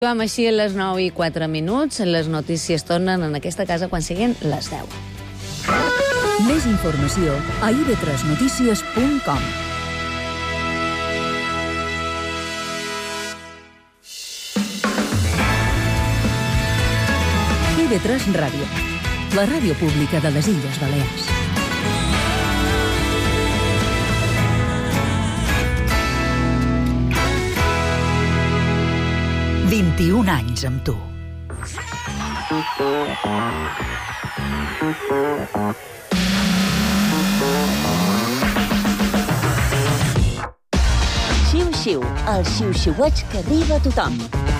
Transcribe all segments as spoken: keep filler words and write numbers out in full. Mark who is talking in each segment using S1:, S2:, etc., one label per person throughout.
S1: Vam així a les nou i quatre minuts. Les notícies tornen en aquesta casa quan siguin les deu.
S2: Més informació a i ve tres notícies punt com. i ve tres Ràdio, la ràdio pública de les Illes Balears. vint-i-un anys amb tu.
S3: Xiu-xiu, el xiu-xiueig que arriba a tothom.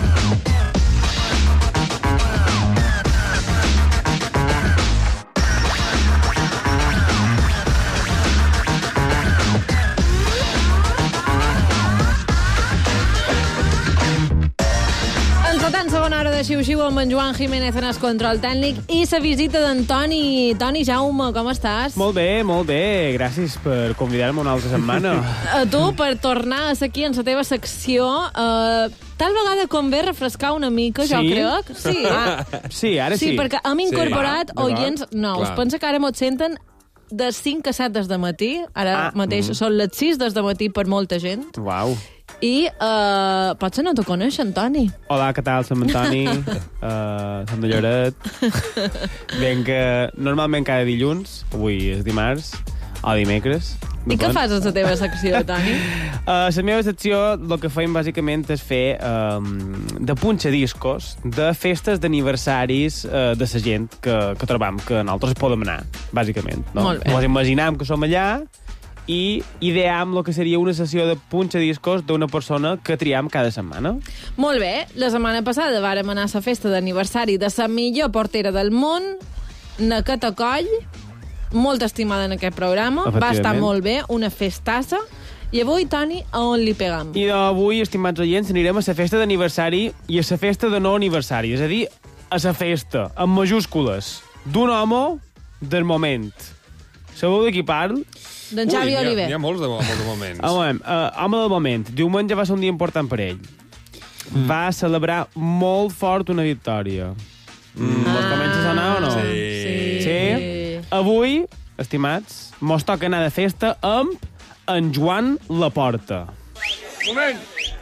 S4: Segona hora de xiu-xiu amb en Joan Jiménez en el control tècnic i la visita d'en Toni. Toni Jaume, com estàs?
S5: Molt bé, molt bé. Gràcies per convidar-me una altra setmana.
S4: A tu, per tornar a ser aquí en la teva secció. Uh, tal vegada convé refrescar una mica,
S5: sí?
S4: jo crec. Sí,
S5: ah, sí, ara sí.
S4: Sí, perquè hem incorporat
S5: sí,
S4: oients nous. Clar. Pensa que ara mos senten de cinc a set des de matí. Ara ah, mateix mm. són les sis des de matí per molta gent.
S5: Uau.
S4: I uh, potser no te coneixen, Toni.
S5: Hola, què tal? Som en Toni, uh, som de Lloret. Ben que normalment cada dilluns, avui és dimarts, o dimecres.
S4: I què fas a la teva secció, Toni?
S5: A uh, la meva secció el que feim bàsicament és fer um, de punxadiscos de festes d'aniversaris uh, de la gent que, que trobam, que nosaltres podem anar, bàsicament. No?
S4: Molt bé.
S5: Ens imaginam que som allà i ideam el que seria una sessió de punxadiscos d'una persona que triam cada setmana.
S4: Molt bé. La setmana passada vàrem anar a la festa d'aniversari de la millor portera del món, Naqueta Coll, molt estimada en aquest programa. Va estar molt bé, una festassa. I avui, Toni, a on li pegam?
S5: I avui, estimats oients, anirem a la festa d'aniversari i a la festa de no aniversari. És a dir, a la festa, amb majúscules, d'un home del moment. Sabeu de qui parlo?
S4: D'en Xavi Oliver.
S6: N'hi ha molts de, molts de moments.
S5: Home, uh, home del moment. Diumenge va ser un dia important per ell. Mm. Va celebrar molt fort una victòria. Mm. Ah, comença a sonar o no?
S6: Sí.
S4: sí.
S5: Sí. Avui, estimats, mos toca anar de festa amb en Joan Laporta.
S7: Moment!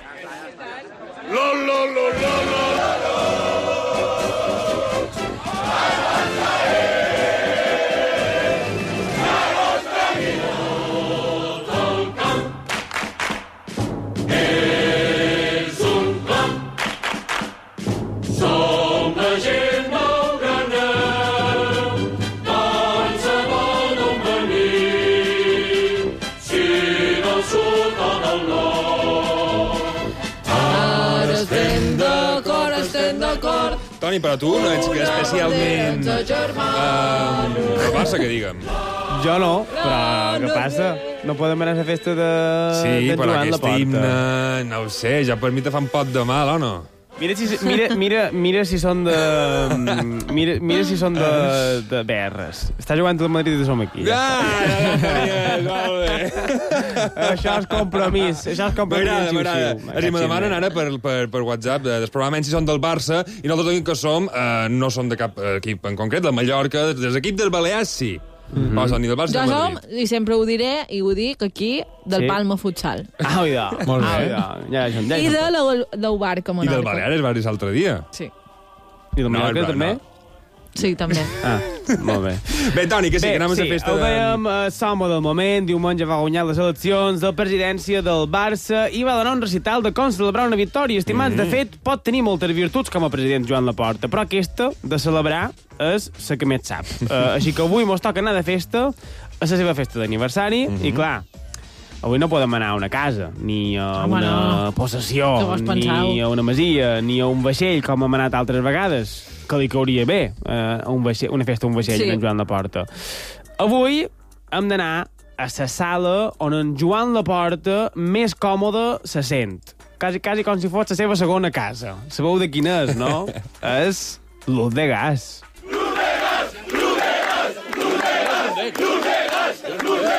S7: Lo, lo, lo, lo, lo, lo.
S6: Toni, però tu no ets especialment uh, del Barça, que diguem.
S5: Jo no, però què passa? No podem anar a la festa de,
S6: sí,
S5: de Joan Laporta. Sí,
S6: però aquest himne, no ho sé, ja per mi te fa un pot de mal, o no?
S5: Mira si, mira, mira, mira si són de... Mira, mira si són de, de B Rs. Està jugant el Madrid i som aquí.
S6: Ja, ja, ja, ja, molt bé.
S5: Això és compromís. Això és compromís.
S6: M'agrada, m'agrada. És a dir, me demanen ara per, per, per WhatsApp, probablement si són del Barça, i nosaltres diguem que som, eh, no som de cap equip en concret, del Mallorca, des l'equip del Balears, sí. Mm-hmm. No, ni del Barça,
S4: jo som, i sempre ho diré, i ho dic aquí, del sí? Palma Futsal.
S5: Ah, oida. Molt bé. Ja, ja, ja, ja.
S4: I de l'Ubarca Monònica.
S6: I del Balears va dir l'altre dia.
S4: Sí.
S5: I del Mallorca no, també?
S6: No.
S4: Sí, també.
S5: Ah, molt bé.
S6: Bé, Toni, que sí,
S5: bé,
S6: que anem
S5: sí,
S6: a la festa...
S5: Bé, sí, ho dèiem, uh, Somo del moment, diumenge va guanyar les eleccions de presidència del Barça i va donar un recital de com celebrar una victòria. Estimats, mm-hmm. de fet, pot tenir moltes virtuts com a president Joan Laporta, però aquesta, de celebrar, és la que més sap. Uh, així que avui mos toca anar de festa a la seva festa d'aniversari, mm-hmm. i clar, avui no podem anar a una casa, ni a
S4: Home,
S5: una
S4: no.
S5: possessió, ni a una masia, ni a un vaixell, com hem anat altres vegades, que li cauria bé eh, un vaixell, una festa a un vaixell sí. en Joan Laporta. Avui hem d'anar a la sala on en Joan Laporta més còmode se sent. Quasi, quasi com si fos la seva segona casa. Sabeu de quina és, no? És l'Ut de Gas. L'Ut de Gas! L'Ut de Gas! L'Ut de Gas! L'Ut de Gas!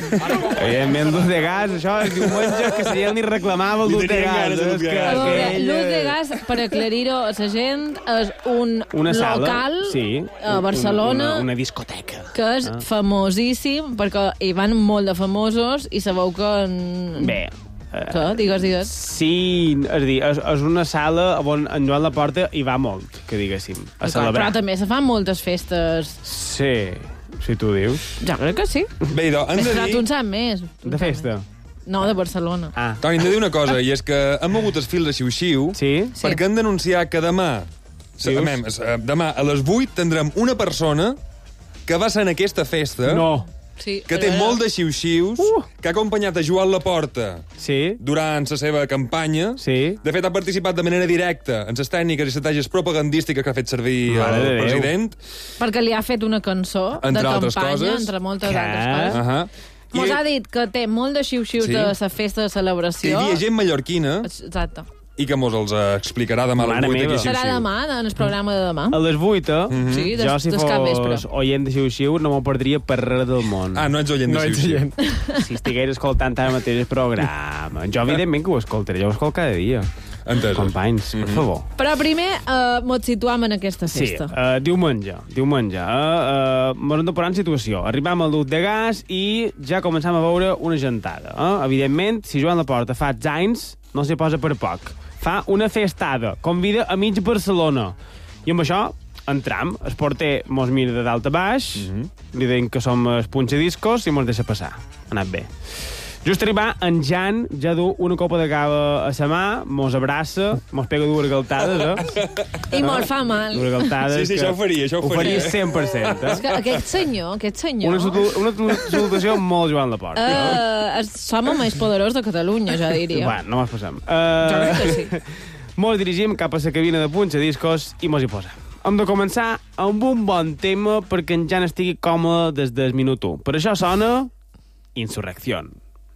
S5: Evidentment, l'ús de gas, això és diumenge que si ell ni reclamava l'ús de gas. És que,
S4: A veure,
S5: aquell,
S4: l'ús de gas, per aclarir-ho a la gent, és un
S5: una sala,
S4: local
S5: sí,
S4: a Barcelona
S5: una, una discoteca.
S4: que és
S5: Ah.
S4: famosíssim, perquè hi van molt de famosos i sabeu que... En...
S5: Bé,
S4: Que? Digues, digues.
S5: sí, és a dir, és, és una sala on en Joan Laporta hi va molt, que diguéssim, a celebrar.
S4: Però també se fan moltes festes.
S5: Sí, si tu dius.
S4: Jo crec que sí.
S6: Bé, idò, hem de
S4: Però tu
S6: dir...
S4: en saps més.
S5: De festa.
S4: No, de Barcelona.
S5: Ah,
S6: Toni, hem de dir una cosa, i és que hem mogut els fils de xiu-xiu
S5: sí?
S4: Sí.
S6: perquè hem d'anunciar que demà,
S5: Dius?
S6: amem, eh, demà a les vuit tindrem una persona que va ser en aquesta festa,
S5: No.
S4: Sí,
S6: que té
S4: a veure.
S6: molt de xiu-xius,
S5: Uh.
S6: que ha acompanyat a Joan Laporta
S5: Sí?
S6: durant la seva campanya.
S5: Sí?
S6: De fet, ha participat de manera directa en les tècniques i estratègies propagandístiques que ha fet servir
S5: Mare de
S6: el
S5: Déu.
S6: president.
S4: Perquè li ha fet una cançó
S6: Entre
S4: de
S6: altres
S4: campanya,
S6: coses.
S4: entre moltes
S5: Què?
S4: altres coses.
S6: Uh -huh.
S4: Mos
S6: I,
S4: ha dit que té molt de xiu-xius
S6: Sí.
S4: de la festa de
S6: que hi
S4: celebració.
S6: havia gent mallorquina
S4: Exacte.
S6: i que mos els eh, explicarà demà a les
S5: Mare
S6: vuit
S5: meva.
S6: aquí a
S4: Serà
S6: Xiu-Xiu.
S4: demà, en el programa de demà.
S5: A les vuit, eh?
S4: Sí, des,
S5: jo, si
S4: des cap vespre.
S5: fos oient de Xiu-Xiu, no m'ho perdria per res del món.
S6: Ah, no ets oient de Xiu-Xiu.
S5: Si estigués escoltant ara mateix el programa. Jo, evidentment, que ho escoltaré. Jo ho escolto cada dia.
S6: Entesos.
S5: Companys, per favor.
S4: Però primer uh, mos situam en aquesta
S5: Sí,
S4: festa.
S5: uh, diumenge, diumenge. Uh, uh, Ens hem de posar en situació. Arribam al duc de gas i ja començam a veure una gentada. Uh? Evidentment, si Joan Laporta fa anys, no s'hi posa per poc. Fa una festada, convida a mig Barcelona. I amb això entram. El porter mos mira de dalt a baix, mm -hmm. li deim que som els punxadiscos i mos deixa passar. Ha anat bé. Just arribar, en Jan ja du una copa de cava a sa mà, mos abraça, mos pega dues galtades, eh?
S4: I molt fa mal.
S5: Dues galtades
S6: Sí, sí,
S5: que
S6: això ho faria, això ho
S5: Ho faria
S6: faria.
S5: cent per cent,
S4: És
S5: eh?
S4: que aquest senyor, aquest senyor...
S5: Una, salu- una salutació molt Joan Laporta.
S4: Uh, som el més poderós de Catalunya, ja diria.
S5: Bueno, no mos passem.
S4: Jo crec que sí.
S5: Uh, mos dirigim cap a la cabina de punxadiscos i mos hi posem. Hem de començar amb un bon tema perquè en Jan estigui còmode des del minut u. Per això sona Insurrección.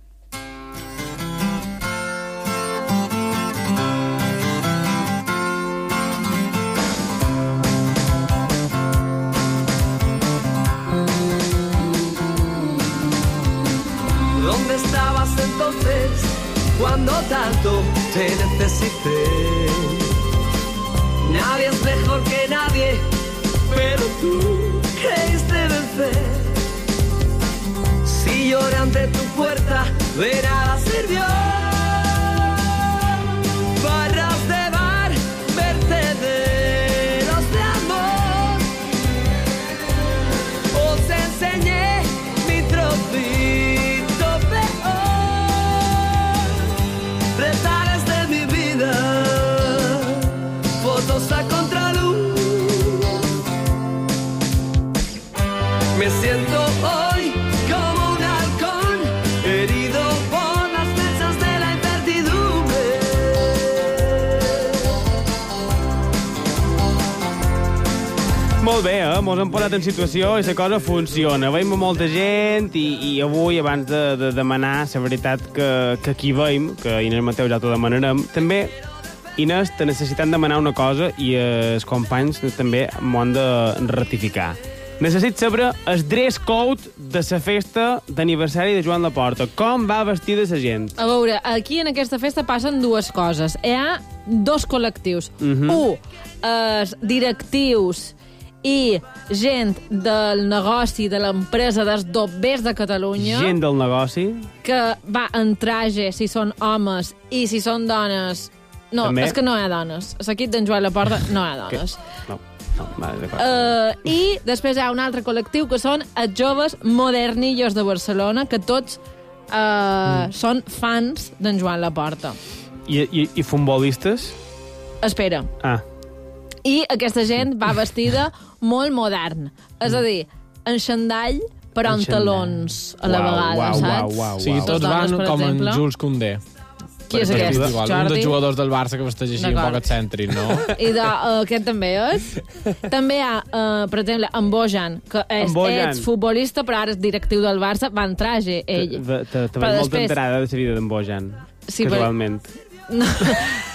S8: ¿Dónde estabas entonces cuando tanto te necesité? Nadie es mejor que nadie, pero tú creíste vencer. Si lloré ante tu puerta, de nada sirvió. Barras de bar, vertederos de amor. Os enseñé mi trocito peor. Retares de mi vida, fotos a contraluz. Me siento hoy como un halcón, herido por las flechas de la incertidumbre.
S5: Molt bé, eh? Mos hem posat en situació i la cosa funciona. Veiem molta gent i, i avui, abans de, de demanar, la veritat que, que aquí veiem, que Inés Mateu ja t'ho demanarem, també, Inés, te necessitem demanar una cosa i els companys també m'ho han de ratificar. Necessit saber el dress code de la festa d'aniversari de Joan Laporta. Com va vestida la gent?
S4: A veure, aquí en aquesta festa passen dues coses. Hi ha dos col·lectius.
S5: Mhm.
S4: Un, els directius i gent del negoci, de l'empresa, dels dobbers de Catalunya,
S5: Gent del negoci?
S4: que va en traje si són homes i si són dones... No,
S5: També?
S4: és que no hi ha dones. A l'equip d'en Joan Laporta no hi ha dones.
S5: No, no, vale, d'acord.
S4: Uh, I després hi ha un altre col·lectiu que són els joves modernillos de Barcelona, que tots uh, mm. són fans d'en Joan Laporta.
S5: I, i, I futbolistes?
S4: Espera.
S5: Ah,
S4: I aquesta gent va vestida molt modern. És a dir, en xandall, però
S5: En
S4: en talons a la
S5: Uau,
S4: vegada,
S5: uau,
S4: saps?
S5: uau, uau,
S9: O sigui,
S5: uau.
S9: tots
S4: Les dones,
S9: van
S4: per
S9: com
S4: exemple.
S9: en Jules Koundé.
S4: Qui és
S9: Per
S4: aquest,
S9: exemple, igual, Un
S4: Jordi?
S9: dels jugadors del Barça que vesteix així un
S4: D'acord.
S9: poc excèntric, no?
S4: I de, uh, aquest també és. També hi ha, uh, per exemple, en Bojan, que és
S5: En Bojan.
S4: exfutbolista, però ara és directiu del Barça, va en traje, ell.
S5: Te, te, te
S4: Però
S5: veig molta
S4: després-
S5: entrada de la vida d'en Bojan.
S4: Sí, però-
S5: casualment.
S4: No.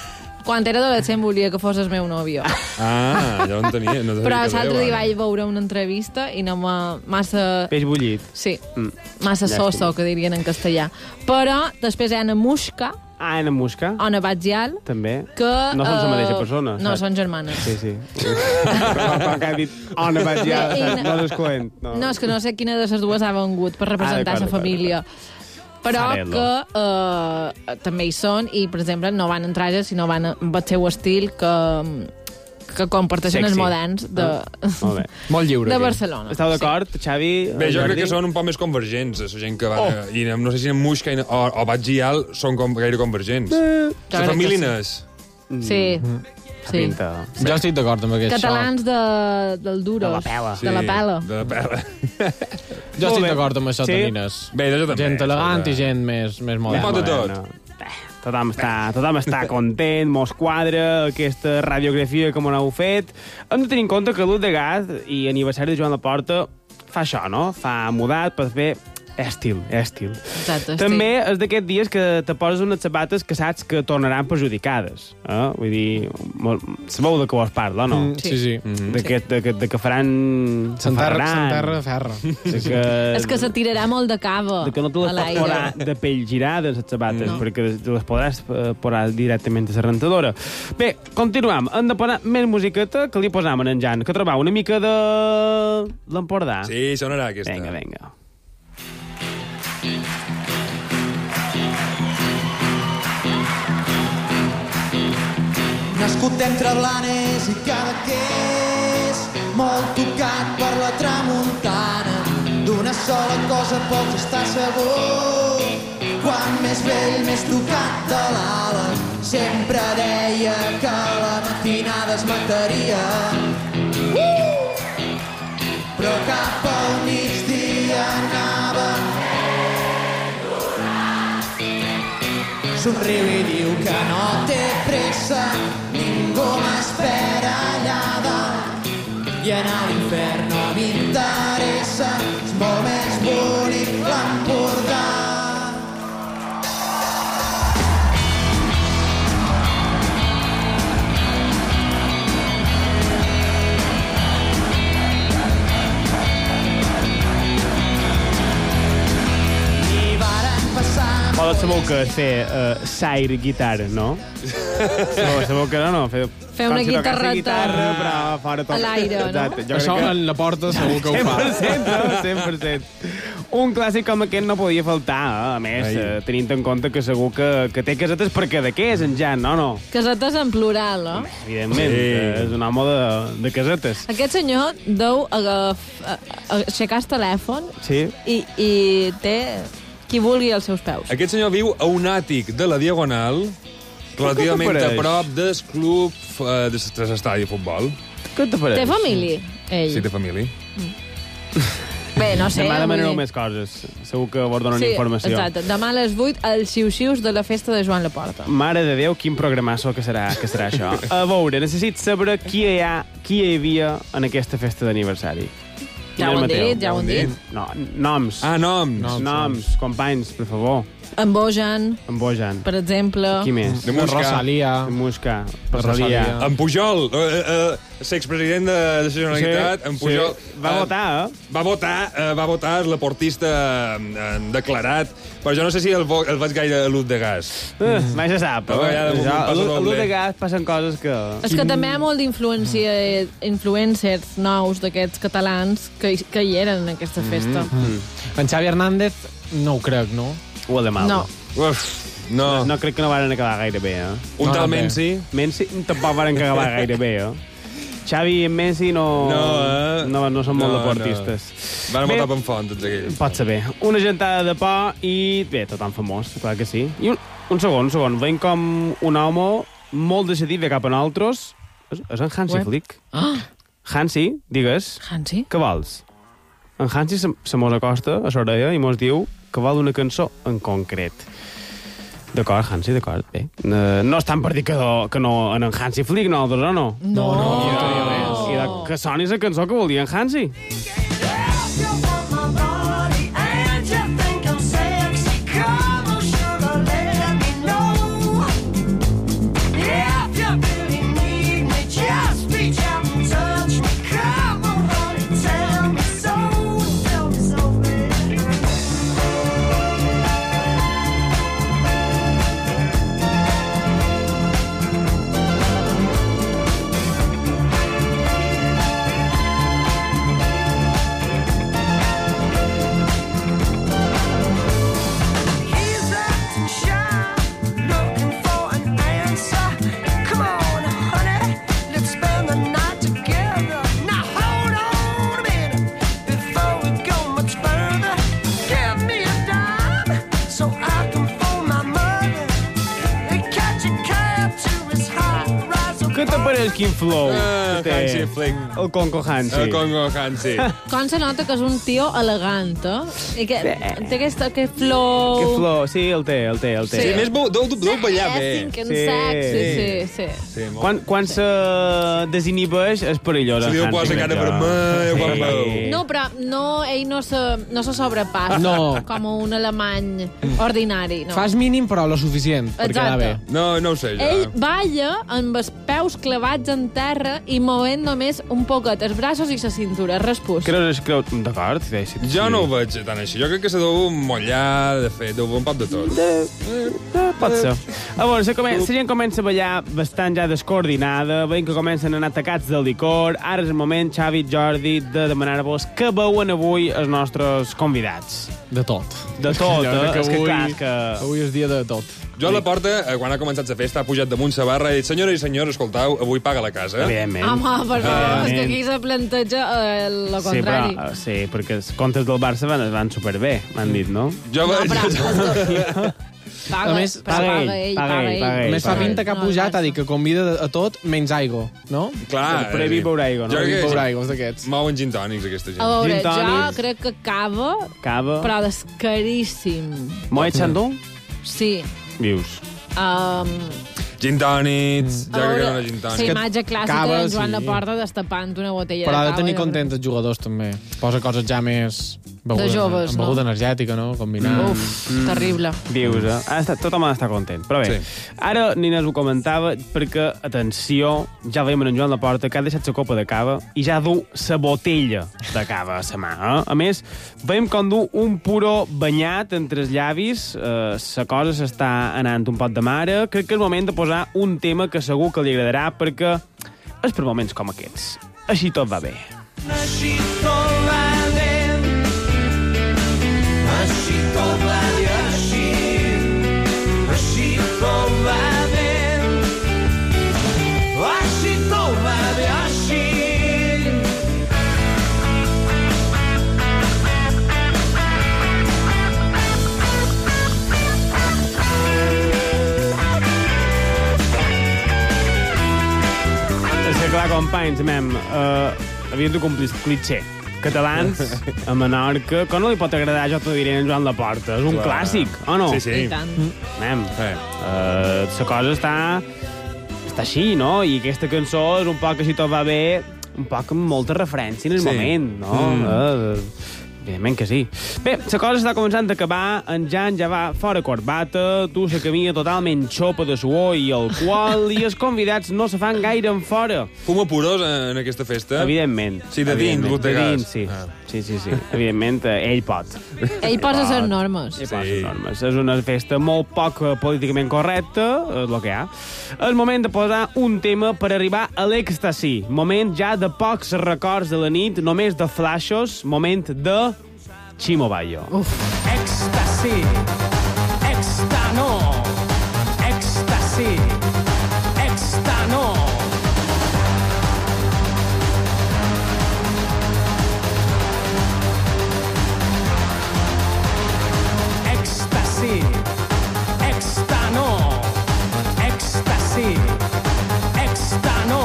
S4: Quan era adolescent volia que fos el meu nòvio.
S6: Ah, ja ho entenia. No
S4: Però l'altre dia vaig veure una entrevista i no m'ha... massa...
S5: Peix bullit.
S4: Sí, mm. massa soso, que dirien en castellà. Però després hi ha Anna Mushka,
S5: Ah, Anna Mushka.
S4: Ona Batzial.
S5: També.
S4: Que,
S5: no són la
S4: uh,
S5: mateixa persona.
S4: No,
S5: saps?
S4: són germanes.
S5: Sí, sí. Però que ha dit Ona Batzial, no és coent.
S4: No. no, és que no sé quina de les dues ha vengut per representar la ah, família. Però Farello. que uh, també hi són i, per exemple, no van entrar si no van amb el seu estil que... que comparteixen els moderns de,
S5: ah, molt,
S9: molt lliure,
S4: de Barcelona.
S5: Esteu d'acord, sí. Xavi?
S6: Bé, jo
S5: Jordi?
S6: crec que són un poc més convergents, la gent que va... Oh. I no sé si en Mushka o, o Batzial són com, gaire convergents. Eh. La família n'és.
S4: Sí. Mm. Sí.
S9: Sí. Jo estic d'acord amb aquest
S4: Catalans de, del Duros.
S5: De la pela.
S6: Sí,
S4: de la pela.
S6: De la pela.
S9: Jo estic d'acord amb això, sí? Tanines.
S6: Bé, jo també.
S9: Gent elegant i gent més, més moderna.
S6: Un pot de tot.
S5: Tothom està, tothom està content, mos quadra aquesta radiografia com ho heu fet. Hem de tenir en compte que l'U de Gas i aniversari de Joan Laporta fa això, no? Fa mudat per fer estil, estil.
S4: Exacte,
S5: també és d'aquests dies que te poses unes sabates que saps que tornaran perjudicades. Eh? Vull dir, sabeu de què vos parla, no?
S9: Mm, sí, sí.
S5: Mm-hmm. De, que, de, que, de que faran...
S9: S'enterra, s'enterra ferra.
S5: De que,
S4: és que se tirarà molt de cava.
S5: De que no te les pots posar de pell girades, les sabates, no. perquè te les podràs posar directament a la rentadora. Bé, continuem. Hem de posar més musiqueta que li posam en Jan, que trobava una mica de... l'Empordà.
S6: Sí, sonarà aquesta.
S5: Vinga, vinga.
S10: Nascut entre Blanes i Cadaqués, molt tocat per la tramuntana, d'una sola cosa pots estar segur. Quan més vell, més tocat de l'ala, sempre deia que la matinada es mataria. Uh! Però cap al migdia anava, somriu i diu que no té pressa, ningú m'espera allà dalt, i anar a l'infern no m'interessa, és molt més bonic l'Empordà.
S5: Vosaltres sabeu que és fer uh, sair guitarra, no? sabeu, sabeu que no, no? Fer,
S4: fer una guitarreta
S5: guitarra, però fora tot.
S4: A l'aire, no?
S9: Això que... en la porta segur que ho fa.
S5: cent per cent, no? cent per cent. Un clàssic com aquest no podia faltar, eh? A més, eh, tenint en compte que segur que, que té casetes perquè de què és en Jan, no? no?
S4: Casetes en plural, no?
S5: Evidentment, sí. És un home de, de casetes.
S4: Aquest senyor deu agaf, a, a, aixecar el telèfon
S5: sí. i,
S4: i té qui vulgui als seus peus.
S6: Aquest senyor viu a un àtic de la Diagonal, relativament a prop del club uh, de l'estadi de futbol.
S5: Què t'apareix?
S4: Té família, ell?
S6: Sí, té família.
S4: Mm. Bé, no sé.
S5: Demà demanareu més coses. Segur que vos donen
S4: sí,
S5: informació.
S4: Exacte. Demà a les vuit, els xiu-xius de la festa de Joan Laporta.
S5: Mare de Déu, quin programasso que serà, que serà això. A veure, necessito saber qui hi, ha, qui hi havia en aquesta festa d'aniversari.
S4: Ja ho han dit, ja ho han dit.
S5: No, noms.
S6: Ah, noms.
S5: Noms, noms. Companys, per favor.
S4: En Bojan.
S5: En Bojan.
S4: Per exemple.
S5: Qui més?
S6: De Musca.
S9: Rosalia.
S5: De Musca. Rosalia.
S6: En Pujol, uh, uh, l'expresident de, de la Generalitat, sí, en Pujol.
S5: Sí. Va uh, votar, eh?
S6: Va votar, uh, va votar l'aportista uh, declarat, però jo no sé si el, vo el vaig gaire a l'Ut de Gas.
S5: Uh, mai se sap.
S6: Uh,
S5: a l'Ut de Gas passen coses que...
S4: És que també hi ha molt d'influencers nous d'aquests catalans que, que hi eren en aquesta festa.
S9: Mm -hmm. En Xavi Hernández no ho crec, no?
S5: O el de Malmo.
S6: No. Uf, no.
S5: no. No crec que no varen acabar gaire bé, eh?
S6: Un
S5: no,
S6: tal Mensi?
S5: Mensi tampoc varen acabar gaire bé, eh? Xavi i Messi no,
S6: no, eh?
S5: no, no són molt
S6: no,
S5: deportistes.
S6: No. Van votar per font, tots aquells.
S5: Pot ser bé. Una gentada de por i... Bé, tothom famós, clar que sí. I un, un segon, un segon. Veiem com un home molt decidit ve cap a nosaltres. És, és en Hansi Flick.
S4: Ah!
S5: Hansi, digues.
S4: Hansi?
S5: Què vols? En Hansi se, se mos acosta a l'orella i mos diu que vol una cançó en concret. D'acord, Hansi, d'acord, bé. Uh, no estan per dir que, do, que no en Hansi Flick, nosaltres, o no?
S4: No, no.
S5: I, no. I de, que soni la cançó que volia en Hansi.
S8: Yeah.
S5: veus quin flow
S6: Ah,
S5: que té
S6: Hansi Flick.
S5: el Conco Hansi.
S6: El Congo Hansi.
S4: Com se nota que és un tio elegant, eh? I que té aquest, aquest flow...
S5: Que flow, sí, el té, el té, el té.
S6: Sí, més deu, deu, deu ballar bé.
S4: Sí,
S5: Sí.
S4: sí, sí, sí.
S6: Sí, molt.
S5: Quan, quan se desinhibeix és perillós.
S6: Se li
S5: el
S6: posa
S5: Hansi,
S6: cara
S5: allò.
S6: vermella quan veu.
S4: No, però no, ell no se, no se sobrepassa
S9: No.
S4: com un alemany ordinari. No.
S9: Fas mínim, però lo suficient per quedar bé.
S6: No, no ho sé, jo.
S4: Ell balla amb els peus clavats en terra i movent només un poquet els braços i la cintura, respús.
S5: Creus, creus, d'acord. Sí, sí.
S6: Jo no ho veig tan així. Jo crec que se deu mollar, de fet, deu un poc de tot.
S5: Eh, pot ser. A veure, la, comen la gent comença a ballar bastant ja descoordinada, veiem que comencen a anar atacats del licor. Ara és el moment, Xavi i Jordi, de demanar-vos què veuen avui els nostres convidats.
S9: De tot.
S5: De tot,
S9: Jo crec
S5: eh? És que
S9: avui,
S5: clar, que...
S9: avui és dia de tot.
S6: Jo a la porta, eh, quan ha començat la festa, ha pujat damunt sa barra i ha dit, senyores i senyors, escoltau, avui paga la casa.
S5: Evidentment.
S4: Home, per favor, és que
S5: Evidentment.
S4: aquí se planteja eh, el
S5: Sí,
S4: contrari.
S5: però, eh, sí, perquè els comptes del Barça van, van superbé, m'han dit, no?
S6: Jo
S4: No,
S6: vaig...
S4: però... Paga,
S9: A més,
S4: però
S5: paga
S4: paga
S5: ell,
S4: ell,
S5: paga
S4: paga
S5: ell,
S4: ell.
S5: paga
S9: A
S5: ell.
S9: més, fa pinta que ha
S4: No,
S9: pujat,
S4: no,
S9: ha dit que convida a tot menys aigua, no?
S6: Clar.
S5: El previ
S6: eh,
S5: beurà aigua, no?
S6: Jo crec
S9: Beurà
S6: que
S9: aigua, d'aquests.
S6: mouen gin tònics, aquesta
S4: A
S6: gent.
S4: veure,
S5: Gin
S4: jo
S5: tònics.
S4: crec que cava,
S5: Cava.
S4: però descaríssim.
S5: Moet Chandon?
S4: Sí.
S5: Vius.
S4: Um,
S6: Gin tònics, ja
S4: a
S6: que
S4: veure,
S6: era una gin
S4: la
S6: tònic.
S4: imatge clàssica
S9: cava,
S4: de Joan
S9: sí.
S4: Laporta destapant una botella
S9: Però ha
S4: de
S9: de
S4: cava.
S9: tenir
S4: jo
S9: contents els jugadors, també. Posa coses ja més... Beguda,
S4: De joves,
S9: amb beguda
S4: no?
S9: energètica, no? Combinar.
S4: crec. Uf, terrible.
S5: Vius, eh? Ha estat, tothom ha d'estar content. Però bé,
S6: Sí.
S5: ara Nines ho comentava perquè, atenció, ja veiem en Joan Laporta que ha deixat la copa de cava i ja du la botella de cava a la mà. Eh? A més, veiem com du un puro banyat entre els llavis, eh, la cosa s'està anant un pot de mare. Crec que és moment de posar un tema que segur que li agradarà perquè és per moments com aquests. Així tot va bé.
S8: Així tot va bé. Així tot va bé, així. Així tot va bé. Així tot va bé, així.
S5: És que clar, companys, mem, uh, havíem de complir el clitxer. Catalans a Menorca, que no li pot agradar, jo t'ho diré, en Joan Laporta. És un
S6: Clar.
S5: clàssic, o no?
S6: Sí, sí.
S4: I tant.
S5: Mem,
S6: Eh.
S5: uh, la cosa està, està així, no? I aquesta cançó és un poc, així tot va bé, un poc amb molta referència en el
S6: Sí.
S5: moment, no?
S6: Mm.
S5: Uh, evidentment que sí. Bé, la cosa està començant a acabar, en Jan ja va fora corbata, tu la camina totalment xopa de suor i alcohol, i els convidats no se fan gaire en fora.
S6: Fuma purós en aquesta festa?
S5: Evidentment.
S6: Sí, de dins,
S5: Evidentment. De
S6: botegàs.
S5: dins, sí.
S6: Ah.
S5: Sí, sí, sí. Evidentment, eh, ell pot.
S4: Ell posa les normes.
S5: Ell posa les normes. És una festa molt poc eh, políticament correcta, és el que hi ha. És moment de posar un tema per arribar a l'èxtasi. Moment ja de pocs records de la nit, només de flashos, moment de Chimo Bayo.
S8: Èxtasi, èxtano, èxtasi, èxtano. Èxtasi, èxtano, èxtasi, èxtano.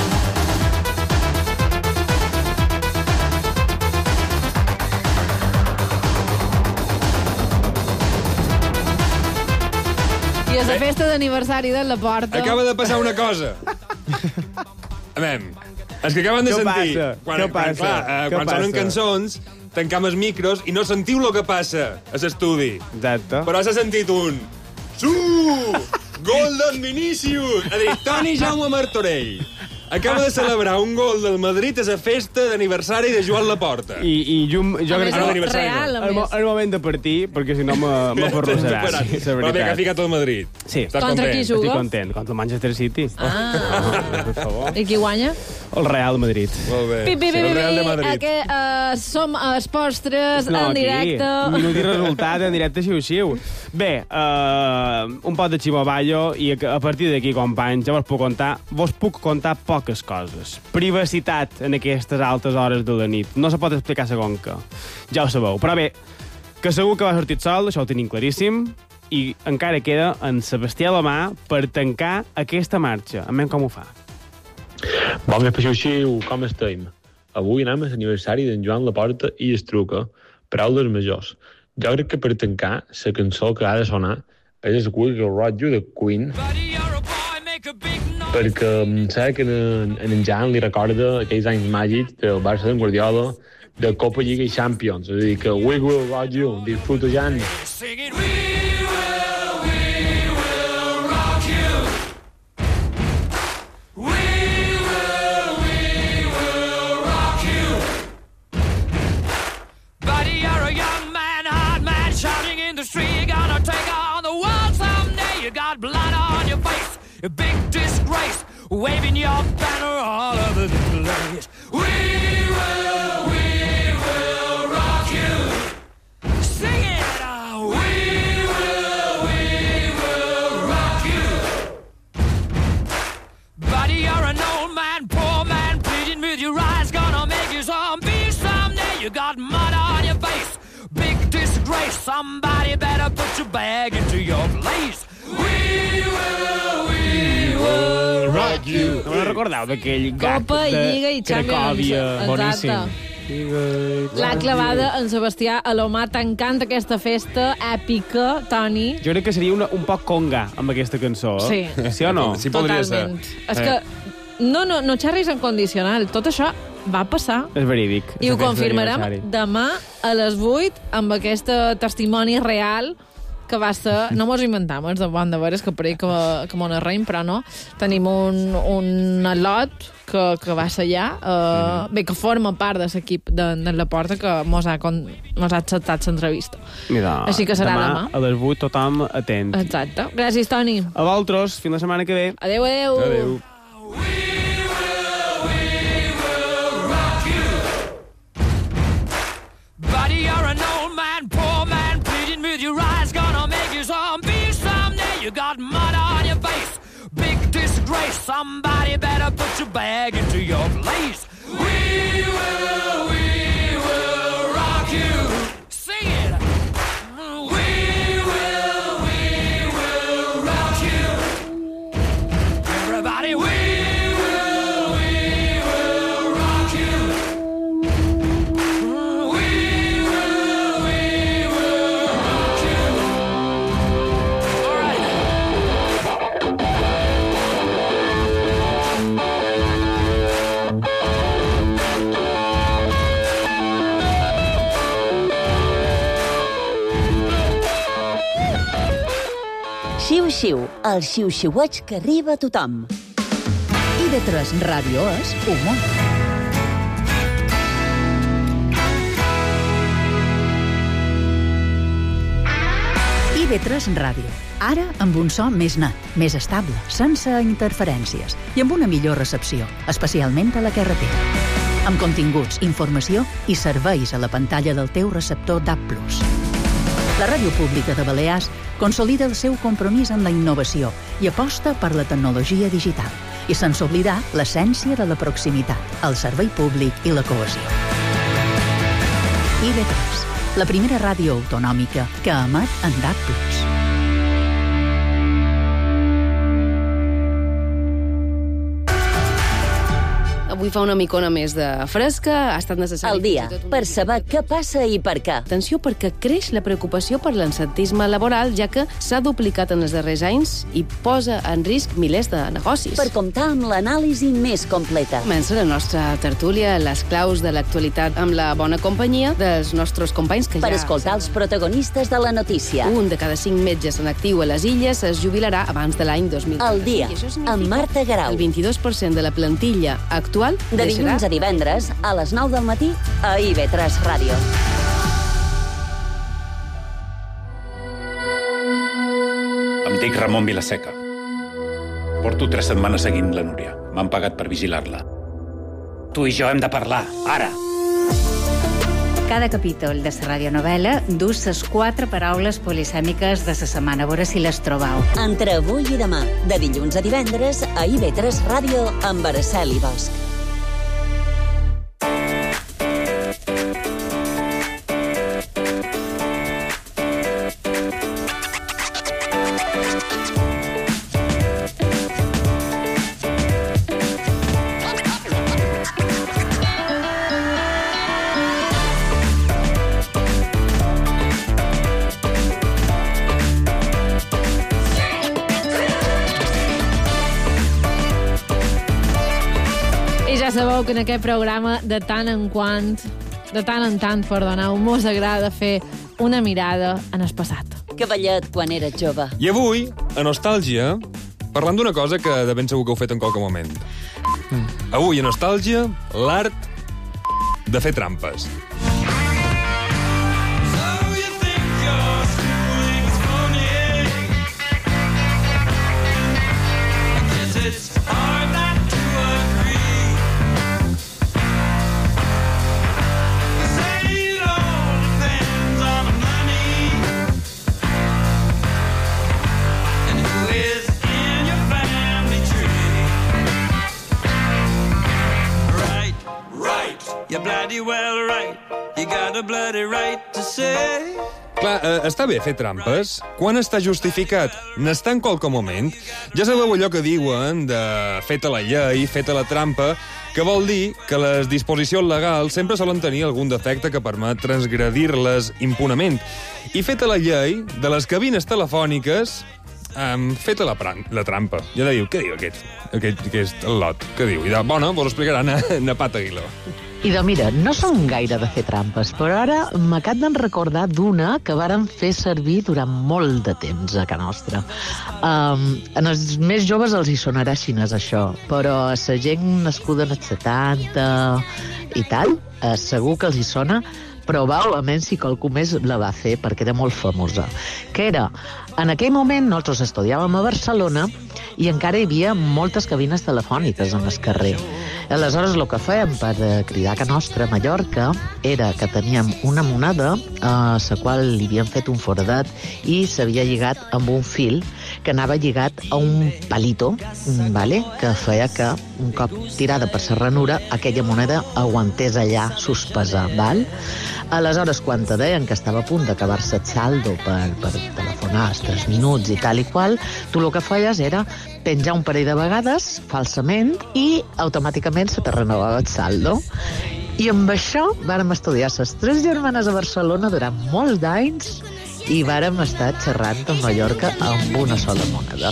S4: I és la festa d'aniversari de la Porta.
S6: Acaba de passar una cosa. A veure, és que acaben de
S5: Què
S6: sentir...
S5: passa?
S6: Quan,
S5: Què
S6: quan,
S5: passa?
S6: clar, eh,
S5: Què
S6: quan sonen
S5: passa?
S6: cançons, tancam els micros i no sentiu el que passa a l'estudi.
S5: Exacte.
S6: Però s'ha sentit un... Su! Gol d'en Vinícius! Ha dit Toni Jaume Martorell. Acaba de celebrar un gol del Madrid a la festa d'aniversari de Joan Laporta.
S5: I, i jo, jo
S4: A
S5: crec
S4: més,
S5: que...
S6: d'aniversari,
S4: real, a
S5: El, mo-
S4: més.
S5: el moment de partir, perquè si no me- m'aparrossarà.
S6: Superat.
S5: Sí, és la
S6: Però bé, que ha
S5: veritat.
S6: ficat el Madrid.
S5: Sí.
S6: Estàs
S4: Contra
S6: content?
S4: qui juga?
S5: Estic content. Contra el Manchester City.
S4: Ah.
S5: Per favor.
S4: I qui guanya?
S5: El Real Madrid.
S6: Molt bé.
S4: Pi, pi, pi,
S6: el
S4: pi,
S6: Real de
S4: pi,
S6: Madrid.
S4: que, uh, som a els postres
S5: No,
S4: en
S5: aquí.
S4: directe.
S5: Minut i resultat en directe, xiu-xiu. Bé, uh, un pot de Chimoballo i a, a partir d'aquí, companys, ja vos puc contar, vos puc contar poques coses. Privacitat en aquestes altes hores de la nit. No se pot explicar segon què. Ja ho sabeu. Però bé, que segur que va sortir sol, això ho tenim claríssim, i encara queda en Sebastià Lomà per tancar aquesta marxa. A com ho fa.
S11: Bon mes xiu-xiu, com estem? Avui anem a l'aniversari d'en Joan Laporta i Estruca, paraules majors. Jo crec que per tancar, la cançó que ha de sonar és el We Will Rock You de Queen, perquè sé que en, en Jan li recorda aquells anys màgics del Barça d'en Guardiola, de Copa Lliga i Champions. És a dir, que We Will Rock You, disfruta, Jan.
S12: You got blood on your face, a big disgrace, waving your banner all over the place. We will, we will rock you. Sing it out. We will, we will rock you. Buddy, you're an old man, poor man, pleading with your eyes, gonna make you zombie someday. You got mud on your face, big disgrace. Somebody better put your bag into your place. We will, we will rock you.
S5: No me recordeu d'aquell gat
S4: Copa,
S5: de
S4: Lliga i Champions.
S5: Cracòvia.
S4: Boníssim. La clavada en Sebastià Alomar. T'encanta aquesta festa èpica, Toni?
S5: Jo crec que seria una, un poc conga amb aquesta cançó.
S4: Sí.
S5: Sí o no?
S6: Sí, podria
S4: Totalment.
S6: ser.
S4: És que no, no, no xerris en condicional. Tot això va passar.
S5: És verídic.
S4: I ho
S5: És
S4: confirmarem
S5: aniversari.
S4: demà a les vuit amb aquest testimoni real que va ser... No mos inventam, és de bon de veres, que per ahir que, que m'ho narrem, però no. Tenim un, un lot que, que va ser allà, eh, mm. bé, que forma part de l'equip de, de la Porta, que mos ha, con, mos ha acceptat l'entrevista. Així que serà demà.
S5: Demà a les vuit tothom atent.
S4: Exacte. Gràcies, Toni.
S5: A vosaltres, fins la setmana que ve.
S4: Adéu, adéu.
S5: Adéu.
S12: Buddy, you're an old man, poor man, pleading with your eyes, gonna make you zombie someday. You got mud on your face, big disgrace. Somebody better put your bag into your place. We will, we will rock you. Sing it. We will, we will rock you. Everybody, we will, we will rock you.
S3: Xiu-xiu, el xiu-xiueig que arriba a tothom.
S2: I de tres Ràdio és humor. I de tres Ràdio. Ara amb un so més net, més estable, sense interferències i amb una millor recepció, especialment a la carretera. Amb continguts, informació i serveis a la pantalla del teu receptor D A B plus. La Ràdio Pública de Balears consolida el seu compromís amb la innovació i aposta per la tecnologia digital, i sense oblidar l'essència de la proximitat, el servei públic i la cohesió. I de tres, la primera ràdio autonòmica que emet en D A B plus.
S13: Avui fa una micona més de fresca, ha estat necessari...
S3: El dia, per saber què passa i per què.
S13: Atenció, perquè creix la preocupació per l'absentisme laboral, ja que s'ha duplicat en els darrers anys i posa en risc milers de negocis.
S3: Per comptar amb l'anàlisi més completa.
S13: Comença la nostra tertúlia, les claus de l'actualitat amb la bona companyia dels nostres companys que
S3: per
S13: ja...
S3: Per escoltar els protagonistes de la notícia.
S13: Un de cada cinc metges en actiu a les Illes es jubilarà abans de l'any dos mil.
S3: El dia, amb Marta Garau.
S13: El vint-i-dos per cent de la plantilla actual
S3: de dilluns a divendres, a les nou del matí, a I V tres Ràdio.
S14: Em dic Ramon Vilaseca. Porto tres setmanes seguint la Núria. M'han pagat per vigilar-la. Tu i jo hem de parlar, ara.
S15: Cada capítol de la radionovel·la du les quatre paraules polisèmiques de la setmana. A veure si les trobau.
S3: Entre avui i demà, de dilluns a divendres, a I V tres Ràdio, amb Araceli Bosch.
S4: I ja sabeu que en aquest programa, de tant en quant, de tant en tant, perdoneu, mos agrada fer una mirada en el passat.
S3: Cavallet quan eres jove.
S6: I avui, a Nostàlgia, parlant d'una cosa que de ben segur que heu fet en qualque moment. Mm. Avui, a Nostàlgia, l'art de fer trampes.
S8: You're bloody well right. You got a bloody right to say.
S6: Clar, eh, està bé fer trampes? Quan està justificat? N'està en qualque moment? Ja sabeu allò que diuen de feta la llei, feta la trampa, que vol dir que les disposicions legals sempre solen tenir algun defecte que permet transgredir-les impunament. I feta la llei, de les cabines telefòniques, um, feta la, la trampa. I ara diu, què diu aquest? Aquest, aquest el lot, què diu? I de, bona, vos ho explicarà na, na Pat Aguiló.
S16: I de, mira, no són gaire de fer trampes, però ara m'acab de recordar d'una que varen fer servir durant molt de temps a casa nostra. Um, en els més joves els hi sonarà xines, això, però a la gent nascuda en els setanta i tal, eh, segur que els hi sona, probablement si qualcú més la va fer, perquè era molt famosa. Que era, en aquell moment nosaltres estudiàvem a Barcelona i encara hi havia moltes cabines telefòniques en el carrer. Aleshores, el que fèiem per cridar a casa nostra, a Mallorca, era que teníem una moneda a la qual li havien fet un foradet i s'havia lligat amb un fil que anava lligat a un palito, vale? Que feia que, un cop tirada per la ranura, aquella moneda aguantés allà suspesa. Val? Aleshores, quan te deien que estava a punt d'acabar-se el saldo per, per telefonar els tres minuts i tal i qual, tu el que feies era penjar un parell de vegades, falsament, i automàticament se te renovava el saldo. I amb això vàrem estudiar les tres germanes a Barcelona durant molts d'anys i vàrem estar xerrant a Mallorca amb una sola moneda.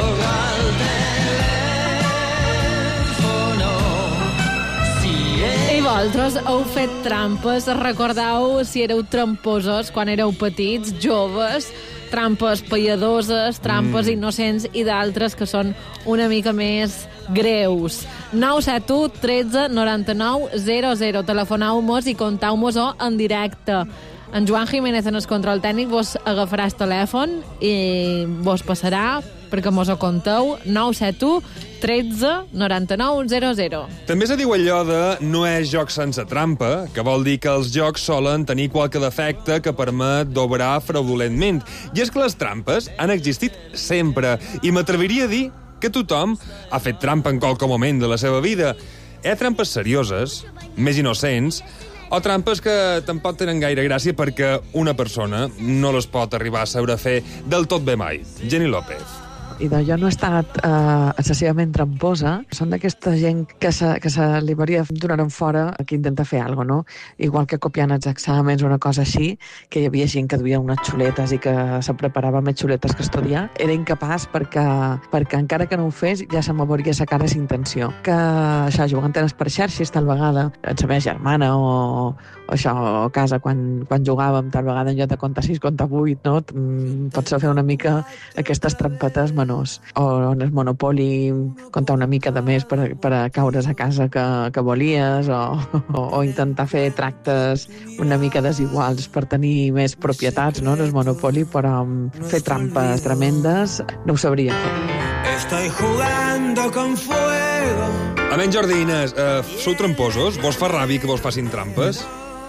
S4: I vosaltres heu fet trampes? Recordeu si éreu tramposos quan éreu petits, joves, trampes piadoses, trampes mm. innocents i d'altres que són una mica més greus. nou set u tretze noranta-nou zero zero. Telefoneu-mos i contau-mos-ho en directe. En Joan Jiménez, en el control tècnic, vos agafarà el telèfon i vos passarà perquè mos ho conteu. Nou set u tretze noranta-nou zero zero.
S6: També se diu allò de no és joc sense trampa, que vol dir que els jocs solen tenir qualque defecte que permet d'obrar fraudulentment. I és que les trampes han existit sempre, i m'atreviria a dir que tothom ha fet trampa en qualque moment de la seva vida. Hi ha trampes serioses, més innocents, o trampes que tampoc tenen gaire gràcia perquè una persona no les pot arribar a saber fer del tot bé mai. Jenny López.
S17: I de jo no he estat eh, excessivament tramposa. Són d'aquesta gent que se, que se li varia donant en fora que intenta fer alguna cosa, no? Igual que copiant els exàmens o una cosa així, que hi havia gent que duia unes xuletes i que se preparava més xuletes que estudiar. Era incapaç perquè, perquè encara que no ho fes ja se m'hauria la cara sin intenció. Que això, jugant tenes per xarxes tal vegada, et la meva germana o, o això, a casa quan, quan jugàvem tal vegada en lloc de comptar sis, comptar vuit, no? Pots fer una mica aquestes trampetes menors. O en el Monopoly comptar una mica de més per, per a caure's a casa que, que volies o, o, o intentar fer tractes una mica desiguals per tenir més propietats, no? En el Monopoly, però fer trampes tremendes no ho sabria fer.
S8: Estoy jugando con fuego.
S6: A menys, Jordi Inés, eh, sou tramposos? Vos fa ràbia que vos facin trampes?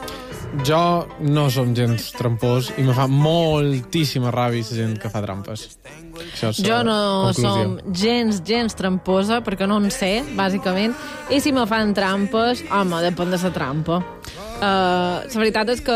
S9: Jo no som gens trampós i me fa moltíssima ràbia la gent que fa trampes. Això és
S4: jo no
S9: conclusió.
S4: som gens, gens tramposa, perquè no en sé, bàsicament. I si me fan trampes, home, depèn de la trampa. Uh, la veritat és que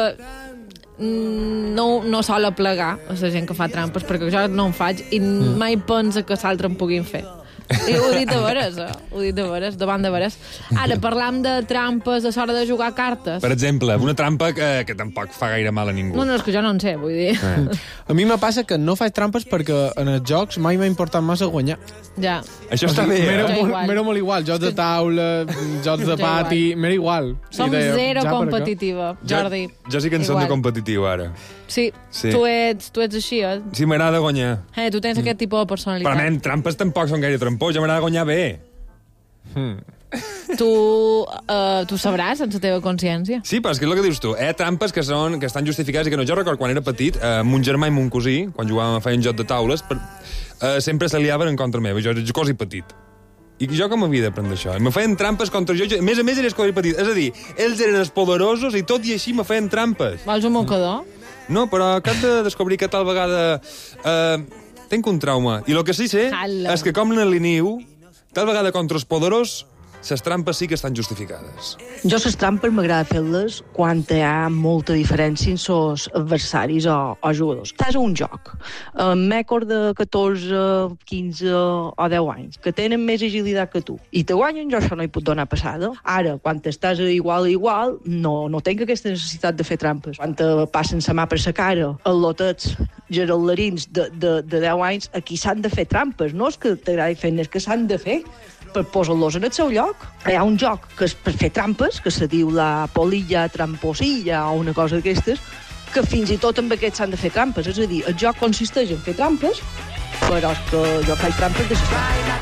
S4: no, no sol aplegar a la gent que fa trampes, perquè jo no en faig i mm. mai pensa que l'altre en puguin fer. I ho he dit de veres, eh? Ho he dit de veres, davant de veres. Ara, parlam de trampes a l'hora de jugar a cartes.
S6: Per exemple, una trampa que, que tampoc fa gaire mal a ningú.
S4: No, no, és que jo no en sé, vull dir.
S6: Eh.
S9: A mi me passa que no faig trampes perquè en els jocs mai m'ha importat massa guanyar.
S4: Ja.
S6: Això està bé,
S9: M'era
S6: eh?
S9: molt, m'era molt igual. Jocs de taula, jocs de pati, m'era igual.
S4: Som
S9: I deia,
S4: zero
S9: ja per
S4: competitiva, Jordi.
S6: Jo, jo sí que en soc de competitiu, ara.
S4: Sí,
S6: Sí.
S4: Tu, ets, tu ets així, eh?
S6: Sí, m'agrada guanyar.
S4: Eh, tu tens aquest tipus de personalitat.
S6: Però, nen, trampes tampoc són gaire trampós. Ja m'agrada guanyar bé.
S9: Hmm.
S4: Tu, uh, tu sabràs, en la teva consciència.
S6: Sí, però és que és el que dius tu. Hi ha trampes que, són, que estan justificades i que no. Jo recordo quan era petit, eh, mon germà i mon cosí, quan jugàvem a fer un joc de taules, per, eh, sempre se liaven en contra meva. Jo era cos i petit. I jo com havia d'aprendre això? I me feien trampes contra jo. A més a més, era cos i petit. És a dir, ells eren els poderosos i tot i així me feien trampes.
S4: Vols un mocador?
S6: No, però acabo de descobrir que tal vegada eh, tenc un trauma. I el que sí sé
S4: Jala.
S6: és que com en l'iniu, tal vegada contra els poderosos, les trampes sí que estan justificades.
S18: Jo les trampes m'agrada fer-les quan hi ha molta diferència en els adversaris o, o jugadors. Estàs a un joc, amb mècors de catorze, quinze o deu anys, que tenen més agilitat que tu, i te guanyen, jo això no hi puc donar passada. Ara, quan estàs a igual a igual, no, no tinc aquesta necessitat de fer trampes. Quan te passen la mà per la cara, els lotets geraldarins de, de, de deu anys, aquí s'han de fer trampes, no és que t'agradi fer, és que s'han de fer per posar-los en el seu lloc. Hi ha un joc que és per fer trampes, que se diu la polilla tramposilla o una cosa d'aquestes, que fins i tot amb aquests s'han de fer trampes. És a dir, el joc consisteix en fer trampes, però és que jo faig trampes de les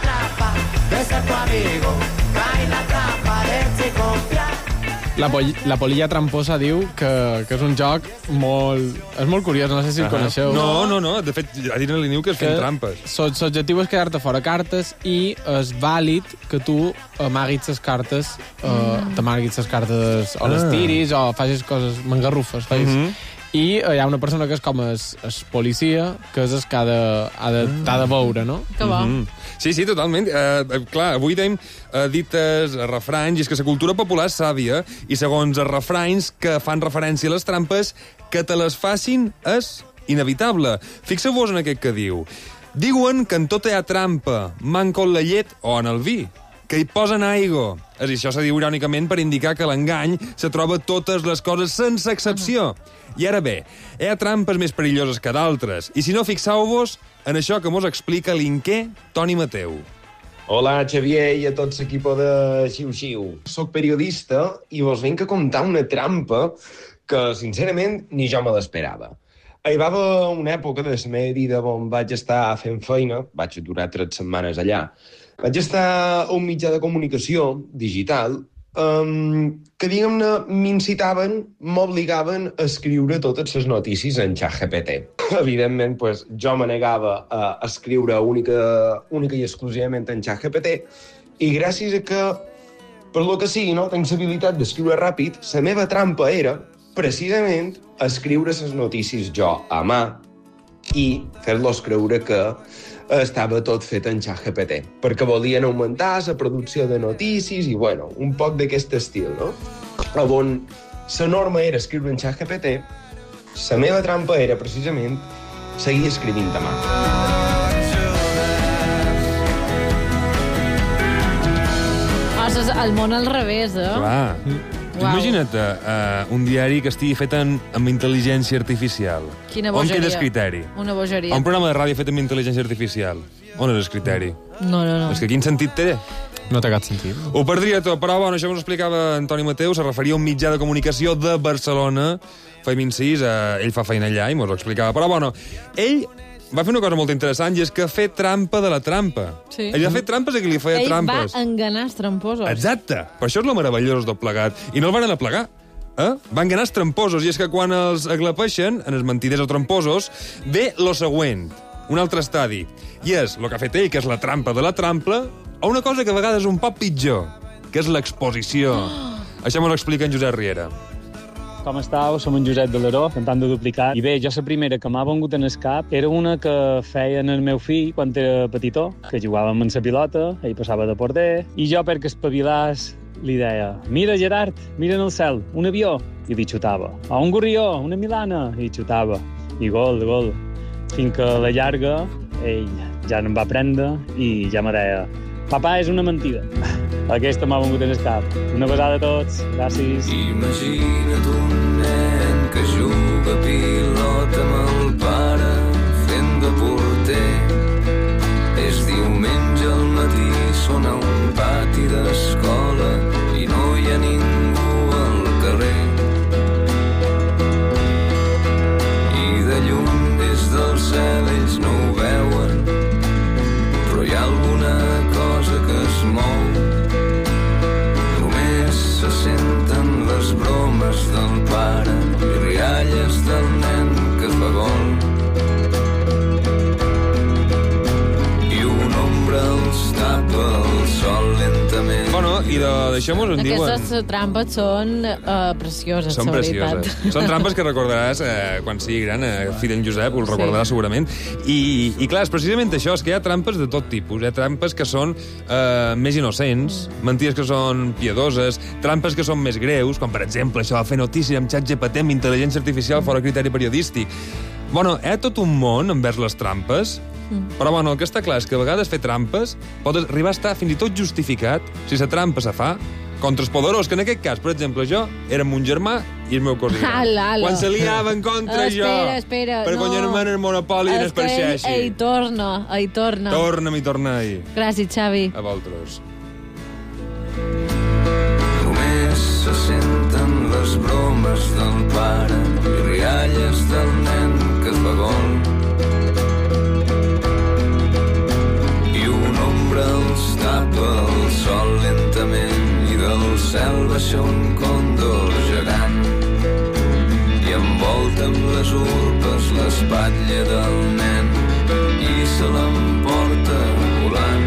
S9: La, pol la polilla tramposa diu que, que és un joc molt... És molt curiós, no sé si el coneixeu.
S6: No, no, no. De fet, a dir li diu que es fent trampes.
S9: L'objectiu és quedar-te fora cartes i és vàlid que tu amaguis les cartes, uh, mm. t'amaguis les cartes o les tiris o facis coses, mangarrufes, facis. Mm -hmm. I hi ha una persona que és com es, es policia, que és el que ha de, ha de, ha de veure, no?
S4: Que bo.
S6: Mm -hmm. Sí, sí, totalment. Uh, clar, avui tenim uh, dites, uh, refranys, i és que la cultura popular és sàvia, i segons els refranys que fan referència a les trampes, que te les facin és inevitable. Fixeu-vos en aquest que diu. Diuen que en tot hi ha trampa, manco en la llet o en el vi, que hi posen aigua. És a dir, això se diu irònicament per indicar que l'engany se troba totes les coses sense excepció. I ara bé, hi ha trampes més perilloses que d'altres, i si no, fixeu-vos en això que mos explica l'inquer Toni Mateu.
S19: Hola, Xavier, i a tot l'equip de Xiu-Xiu. Soc periodista i vos vinc a contar una trampa que, sincerament, ni jo me l'esperava. Hi va haver una època de la meva vida on vaig estar fent feina, vaig durar tres setmanes allà, vaig estar a un mitjà de comunicació digital um, que, diguem-ne, m'incitaven, m'obligaven a escriure totes les notícies en ChatGPT. Evidentment, pues, jo me negava a escriure única, única i exclusivament en ChatGPT, i gràcies a que, per lo que sigui, no, tinc l'habilitat d'escriure ràpid, la meva trampa era, precisament, escriure les notícies jo a mà i fer-los creure que estava tot fet en ChatGPT, perquè volien augmentar la producció de notícies i, bueno, un poc d'aquest estil, no? On la norma era escriure en ChatGPT, la meva trampa era, precisament, seguir escrivint a mà.
S4: Ostres, el món al revés, eh?
S6: Clar.
S4: Uau.
S6: Imagina't uh, un diari que estigui fet en, amb intel·ligència artificial.
S4: Quina
S6: On
S4: bogeria.
S6: queda el criteri?
S4: Una bogeria.
S6: Un programa de ràdio fet amb intel·ligència artificial. On és el criteri?
S4: No, no, no.
S6: És que quin sentit té?
S9: No té cap sentit.
S6: Ho perdria tot, però bueno, això ens ho explicava Antoni Mateu, se referia a un mitjà de comunicació de Barcelona, Fem Incís, eh, ell fa feina allà i mos ho explicava. Però bueno, ell va fer una cosa molt interessant, i és que fer trampa de la trampa.
S4: Sí.
S6: Ell va fer trampes a qui li feia
S4: Ell
S6: trampes.
S4: va enganar els tramposos.
S6: Exacte. Per això és lo meravellós del plegat. I no el van aplegar. Eh? Van ganar els tramposos, i és que quan els aglapeixen, en els mentiders o tramposos, ve lo següent, un altre estadi. I és el que ha fet ell, que és la trampa de la trampa, o una cosa que a vegades és un poc pitjor, que és l'exposició. Oh. Això m'ho explica en Josep Riera.
S20: Com estàu? Som en Josep de l'Heró, cantant de Duplicat. I bé, jo la primera que m'ha vengut en el cap era una que feien el meu fill quan era petitó, que jugàvem en la pilota, ell passava de porter, i jo, perquè espavilàs, li deia: mira, Gerard, mira en el cel, un avió, i li xutava. O un gorrió, una milana, i xutava. I gol, gol. Fins que a la llarga, ell ja no em va prendre i ja me deia «Papà, és una mentida». Aquesta m'ha vengut en el cap. Una besada a tots. Gràcies.
S8: Imagina't un nen que juga a pilota amb el pare fent de porter. És diumenge al matí, sona un pati d'escola i no hi ha ningú al carrer. I de llum des del cel ells no ho veuen, però hi ha alguna cosa que es mou. Se senten les bromes del pare i rialles del nen que fa gol. I una ombra els tapa el sol lentament.
S6: Bueno, i d'això mos en diuen...
S4: Aquestes trampes són uh, precioses,
S6: Són
S4: la
S6: precioses.
S4: veritat.
S6: Són trampes que recordaràs eh, quan sigui gran, eh, fill d'en Josep, ho recordarà
S4: Sí.
S6: segurament. I, I clar, és precisament això, és que hi ha trampes de tot tipus. Hi ha trampes que són eh, més innocents, mentides que són piadoses, trampes que són més greus, com per exemple això de fer notícies amb xat G P T, amb intel·ligència artificial fora criteri periodístic. Bueno, hi ha tot un món envers les trampes, mm. però bueno, el que està clar és que a vegades fer trampes pot arribar a estar fins i tot justificat si la trampa se fa contra els poderós, que en aquest cas, per exemple, jo era mon germà i el meu cosí gran.
S4: Ala, ala.
S6: Quan se liaven contra
S4: espera,
S6: jo
S4: espera,
S6: per
S4: no.
S6: guanyar-me en el Monopoli i en el
S4: És que ell,
S6: Perxeixi.
S4: ell torna, ell torna.
S6: Torna'm i torna-hi.
S4: Gràcies, Xavi.
S6: A vosaltres.
S8: Només se senten les bromes del pare i rialles del nen que fa gol. I una ombra els tapa el sol lentament i del cel baixa un còndor gegant i envolta amb les urpes l'espatlla del nen i se l'emporta volant.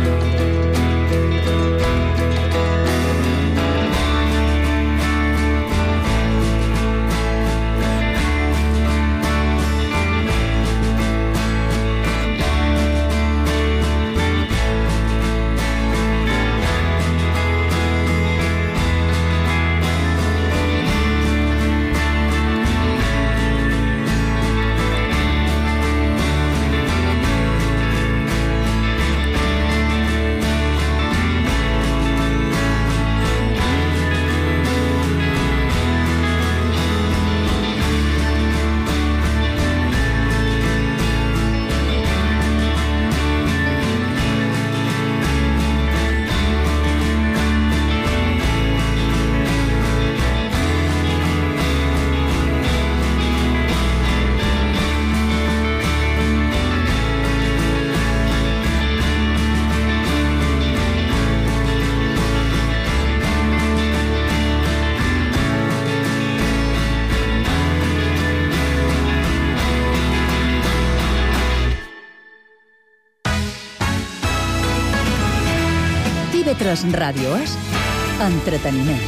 S2: I V tres Ràdio és entreteniment.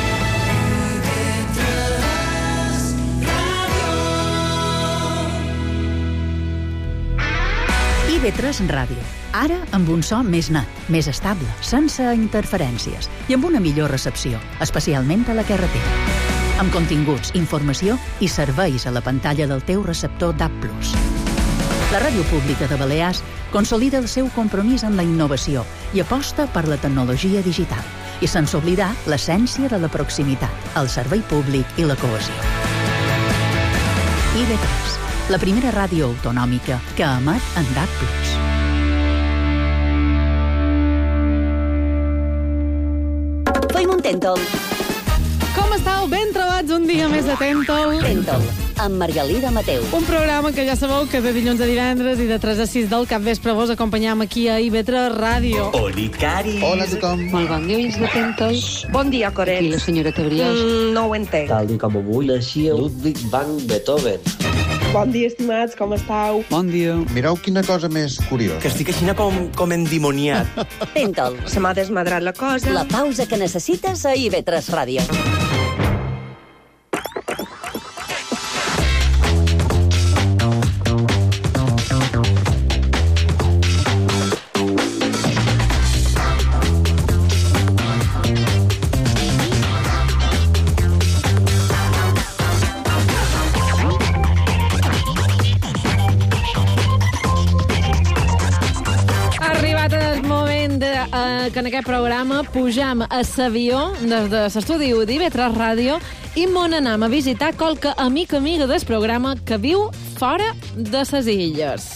S2: I V tres Ràdio. Ara amb un so més net, més estable, sense interferències i amb una millor recepció, especialment a la carretera. Amb continguts, informació i serveis a la pantalla del teu receptor D A B plus. La Ràdio Pública de Balears consolida el seu compromís amb la innovació i aposta per la tecnologia digital i sense oblidar l'essència de la proximitat, el servei públic i la cohesió. I V tres, la primera ràdio autonòmica que emet en D A B plus.
S3: Feim un Tentol.
S4: Com estàu? Ben trobats un dia més de Tentol.
S3: Tentol, amb Margalida Mateu.
S4: Un programa que ja sabeu que de dilluns a divendres i de tres a sis del capvespre vos acompanyam aquí a I V tres Ràdio.
S21: Olicari.
S22: Hola a tothom.
S23: Molt bon dia, ulls de Tentol.
S24: Bon dia, Coret.
S23: I la senyora Tabriós.
S24: Mm, no ho entenc.
S21: Tal dia com avui naixia Ludwig van Beethoven.
S24: Bon dia, estimats, com estàu?
S22: Bon dia. Mireu quina cosa més curiosa.
S21: Que estic així com, com endimoniat.
S3: Tentol.
S24: Se m'ha desmadrat la cosa.
S3: La pausa que necessites a I V tres Ràdio.
S4: que en aquest programa pugem a l'avió des de l'estudi d'I V tres Ràdio i mon anem a visitar qualque amic amiga del programa que viu fora de les illes.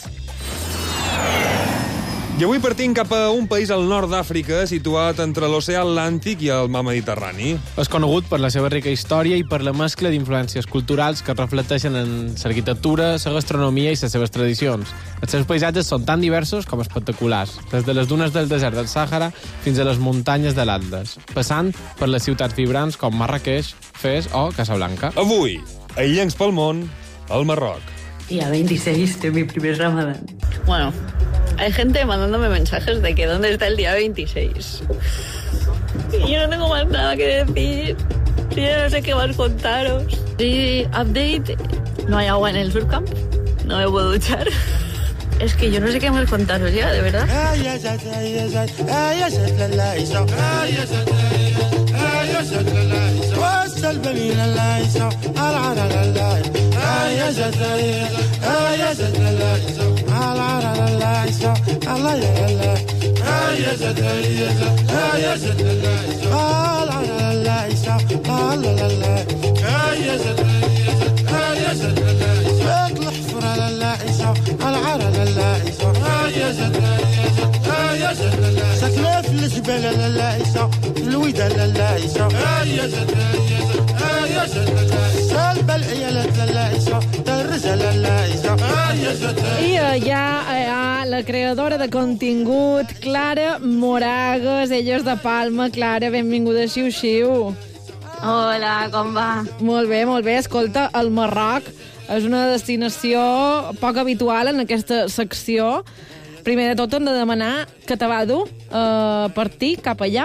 S6: I avui partim cap a un país al nord d'Àfrica situat entre l'oceà Atlàntic i el mar Mediterrani.
S9: És conegut per la seva rica història i per la mescla d'influències culturals que reflecteixen en l'arquitectura, la gastronomia i les seves tradicions. Els seus paisatges són tan diversos com espectaculars, des de les dunes del desert del Sàhara fins a les muntanyes de l'Atles, passant per les ciutats vibrants com Marrakeix, Fes o Casablanca.
S6: Avui, a Illencs pel món, al Marroc.
S1: Día veintiséis de mi primer Ramadán. Bueno, hay gente mandándome mensajes de que dónde está el día veintiséis. Y yo no tengo más nada que decir. Yo ya no sé qué más contaros. Sí, update. No hay agua en el surfcamp. No me puedo duchar. Es que yo no sé qué más contaros ya, de verdad.
S7: سكنة في الجبال اللائسة في الودة اللائسة سالبة العيالات اللائسة الرجال اللائسة.
S4: I allà hi ha la creadora de contingut, Clara Moragues, ella és de Palma. Clara, benvinguda a Xiu Xiu.
S10: Hola, com va?
S4: Molt bé, molt bé. Escolta, el Marroc és una destinació poc habitual en aquesta secció. Primer de tot hem de demanar què te va dur uh, per ti cap allà.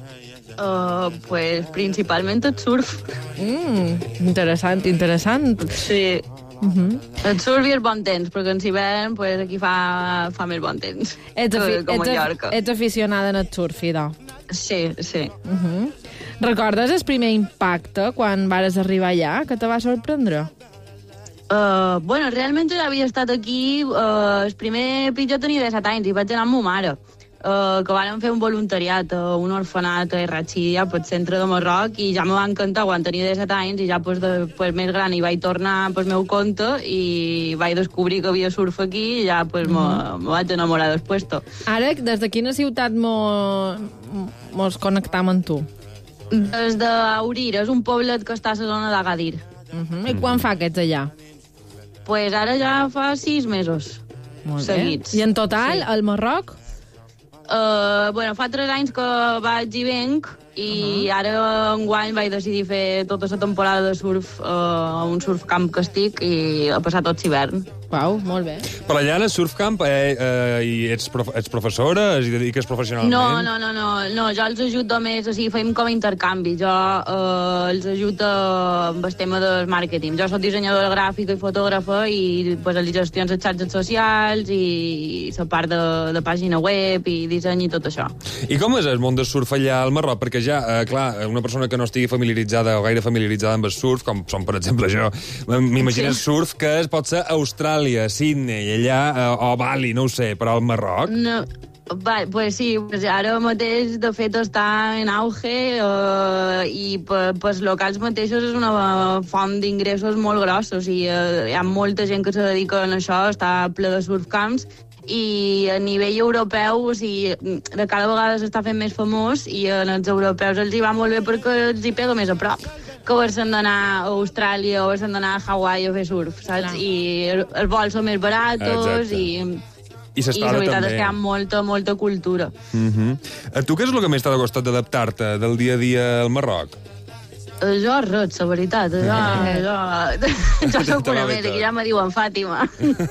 S10: Uh, pues principalment el surf.
S4: Mm, interessant, interessant.
S10: Sí. Uh-huh. El surf i el bon temps, perquè en hivern pues, aquí fa, fa més bon temps.
S4: Ets, afi
S10: com a
S4: ets,
S10: Mallorca.
S4: ets aficionada en el surf, idò.
S10: Sí, sí.
S4: Uh-huh. Recordes el primer impacte quan vares arribar allà, que te va sorprendre?
S10: Uh, bueno, realment jo havia estat aquí, uh, el primer pitjor tenia disset anys i vaig anar amb ma mare, uh, que vàrem fer un voluntariat a un orfenat a Erratxilla, pel centre de Marroc, i ja me va encantar quan tenia disset anys, i ja pues, de, pues, més gran hi vaig tornar pel meu compte i vaig descobrir que havia surf aquí i ja pues, mm-hmm. me vaig enamorar del puesto.
S4: Ara, des de quina ciutat mo... mos connectam amb tu?
S10: Des d'Aurir, és un poblet que està a la zona d'Agadir.
S4: Uh-huh. I quan fa que ets allà?
S10: Pues ara ja fa sis mesos.
S4: Molt
S10: seguits.
S4: Bé. I en total, sí. Al Marroc?
S10: Uh, bueno, fa tres anys que vaig i venc i uh-huh. ara enguany vaig decidir fer tota la temporada de surf uh, a un surfcamp que estic i a passar tot l'hivern.
S4: Uau, molt bé.
S6: Per allà en el surfcamp eh, eh, i ets, prof ets professora? Es dediques professionalment?
S10: No, no, no, no, no. Jo els ajudo més, o sigui, fem com intercanvi. Jo eh, els ajudo amb el tema del màrqueting. Jo soc dissenyadora gràfica i fotògrafa i pues, les gestions de xarxes socials i la part de, de pàgina web i disseny i tot això.
S6: I com és el món del surf allà al Marroc? Perquè ja, eh, clar, una persona que no estigui familiaritzada o gaire familiaritzada amb el surf, com som, per exemple, jo, m'imagino sí. surf que es pot ser Austràlia, Sydney, allà, eh, o Bali, no ho sé, però al Marroc?
S10: No, va, pues sí, pues ara mateix, de fet, està en auge eh, i pels locals mateixos és una font d'ingressos molt grossos i eh, hi ha molta gent que se dedica a això, està ple de surfcamps i a nivell europeu, o sigui, de cada vegada s'està fent més famós i en els europeus els hi va molt bé perquè els hi pega més a prop que haver-se'n d'anar a Austràlia o haver-se'n d'anar a Hawaii a fer surf, saps? Clar. I els vols són més baratos i...
S6: I s'estada
S10: la veritat
S6: també.
S10: és que hi ha molta, molta cultura.
S6: Uh-huh. A tu què és el que més t'ha costat d'adaptar-te del dia a dia al Marroc?
S10: Jo res, la veritat. Jo, jo, jo soc una més, aquí ja me diuen Fàtima.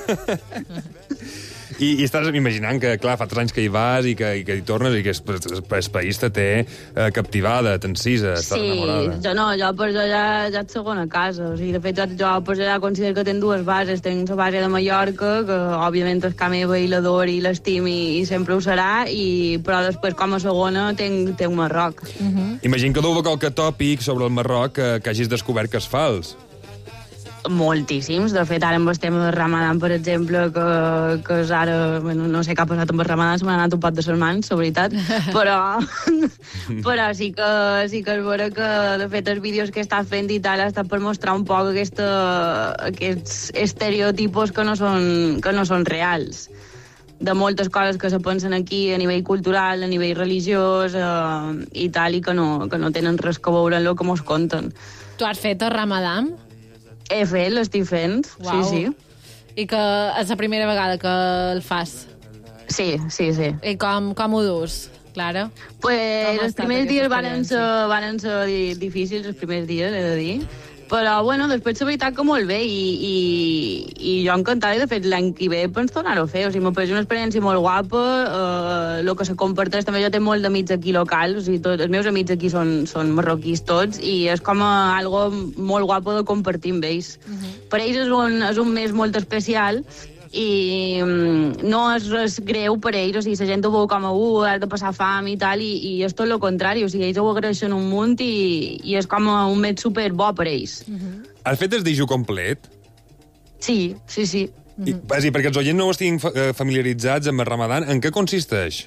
S6: I, I estàs imaginant que, clar, fa tres anys que hi vas i que, i que hi tornes i que el, el país te té eh, captivada, t'encisa, estàs
S10: sí,
S6: enamorada.
S10: Jo no, jo per jo ja, ja és segona casa. O sigui, de fet, jo per jo ja considero que tenc dues bases. Tenc la base de Mallorca, que òbviament és que meva i l'ador i l'estim i, i sempre ho serà, i, però després com a segona tenc, tenc Marroc.
S6: Uh-huh. Imagino que deu haver qualque tòpic sobre el Marroc que, que hagis descobert que és fals.
S10: Moltíssims. De fet, ara amb el tema del Ramadan, per exemple, que, que és ara... Bueno, no sé què ha passat amb el Ramadan, se m'ha anat un pot de les mans, la veritat, però, però sí que, sí que és vera que, de fet, els vídeos que estàs fent i tal ha estat per mostrar un poc aquesta, aquests estereotipos que no són, que no són reals, de moltes coses que se pensen aquí a nivell cultural, a nivell religiós eh, i tal, i que no, que no tenen res que veure amb el que mos conten.
S4: Tu has fet el Ramadan?
S10: He fet, l'estic fent,
S4: Uau.
S10: sí, sí.
S4: I que és la primera vegada que el fas?
S10: Sí, sí, sí.
S4: I com, com ho dus, Clara?
S10: Pues els primers dies van ser, van ser difícils, els primers dies, he de dir. Però, bueno, després la veritat que molt bé i, i, i jo encantada, i de fet l'any que ve pens tornar-ho a fer, o sigui, m'ha pareixit una experiència molt guapa, eh, el que se comparteix, també jo tinc molts amics aquí locals, o sigui, tots, els meus amics aquí són, són marroquís tots, i és com a, algo molt guapo de compartir amb ells. Uh-huh. Per ells és un, és un mes molt especial, i mm, no és res greu per ells, o sigui, la gent ho veu com a uh, has de passar fam i tal, i, i és tot el contrari, o sigui, ells ho agraeixen un munt i, i és com a un mes super bo per ells.
S6: Uh-huh. Has fet el dijo complet?
S10: Sí, sí, sí.
S6: I, uh-huh. I perquè els oients no ho estiguin fa familiaritzats amb el Ramadan, en què consisteix?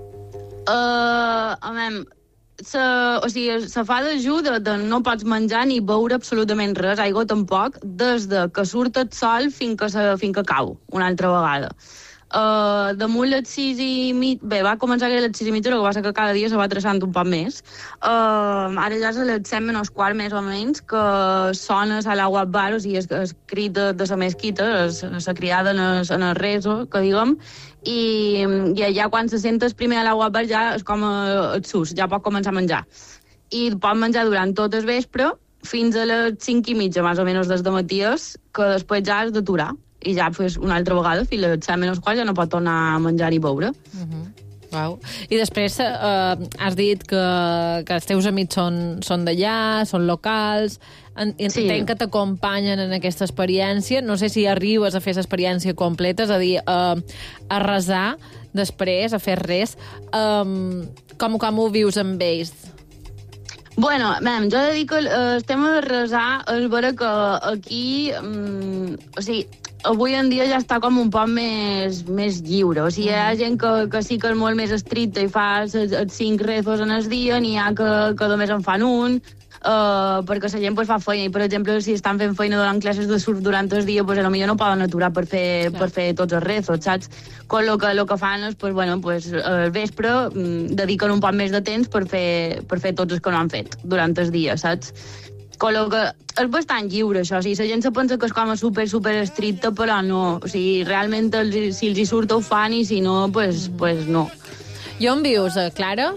S10: Uh, a veure, Se, o sigui, se fa dejú de, de no pots menjar ni beure absolutament res, aigua tampoc, des de que surt el sol fins que, se, fins que cau, una altra vegada. Uh, damunt les sis i mig... Bé, va començar a les sis i mitja, el que passa que cada dia se va traçant un poc més. Uh, ara ja és a les set menys quart, més o menys, que sona a l'Allahu Akbar, o sigui, el crit de, de la mesquita, la criada en el, en el rezo, que diguem, i, i allà quan se sent el primer Allahu Akbar ja és com el sus, ja pot començar a menjar. I pot menjar durant tot el vespre, fins a les cinc i mitja, més o menys, des de maties, que després ja has d'aturar. I ja pues, una altra vegada, fins a les set menys quart, ja no pot tornar a menjar ni beure.
S4: Uh-huh. Wow. I després eh, has dit que, que els teus amics són, són d'allà, són locals, en, sí. Entenc que t'acompanyen en aquesta experiència. No sé si arribes a fer l'experiència completa, és a dir, eh, a resar després, a fer res. Eh, com, com ho vius amb ells?
S10: Bueno, mem, jo he de dir que el tema de resar és vera que aquí... Um, o sigui, avui en dia ja està com un poc més, més lliure. O sigui, hi ha gent que, que sí que és molt més estricta i fa els, els cinc rezos en el dia, n'hi ha que, que només en fan un, uh, perquè la gent pues, fa feina. I, per exemple, si estan fent feina durant classes de surf durant el dia, pues, potser no poden aturar per fer, per fer tots els rezos, saps? Con lo que, lo que fan és, pues, bueno, pues, al vespre dediquen un poc més de temps per fer, per fer tots els que no han fet durant el dia, saps? Con lo que és bastant lliure, això. O sigui, la gent se pensa que és com a super, super estricta, però no. O sigui, realment, els, si els hi surt, ho fan, i si no, pues, mm. pues no.
S4: I on vius, Clara?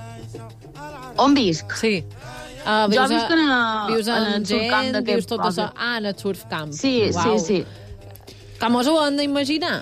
S10: On visc?
S4: Sí. Uh,
S10: jo visc en, a,
S4: vius en,
S10: en el surfcamp d'aquest
S4: vius tot
S10: poble.
S4: Això. Ah, en el surfcamp.
S10: Sí,
S4: Uau.
S10: sí, sí.
S4: Com us ho han d'imaginar?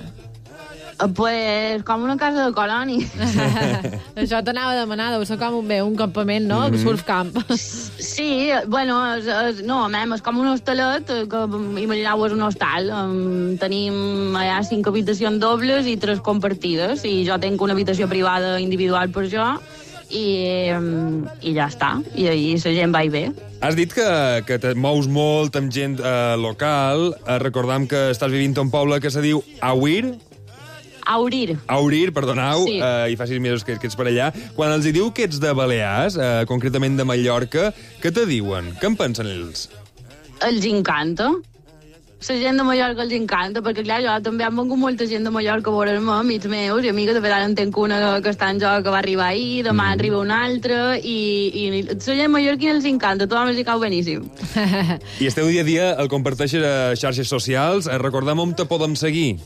S10: Pues com una casa de colònia.
S4: Això t'anava a demanar, deu ser com un, bé, un campament, no? Mm-hmm. Surfcamp.
S10: Sí, bueno, és, és, no, mem, és com un hostalet, que imagineu és un hostal. Um, tenim allà cinc habitacions dobles i tres compartides, i jo tinc una habitació privada individual per jo, i, um, i ja està. I ahir la gent va i ve.
S6: Has dit que, que te mous molt amb gent eh, local. Eh, recordam que estàs vivint a un poble que se diu Auir.
S10: Aurir.
S6: Aurir, perdoneu,
S10: sí.
S6: eh, i fa sis mesos que, que ets per allà. Quan els hi diu que ets de Balears, eh, concretament de Mallorca, què te diuen? Què en pensen ells?
S10: Els encanta. La gent de Mallorca els encanta, perquè clar, jo també han vengut molta gent de Mallorca a veure'm, amics meus, i amigues, de fet ara en tenc una que està en joc, que va arribar ahir, demà mm. arriba una altra, i, i la gent mallorquina els encanta, tothom els hi cau beníssim.
S6: I esteu dia a dia, el comparteixes a xarxes socials, recordem on te podem seguir.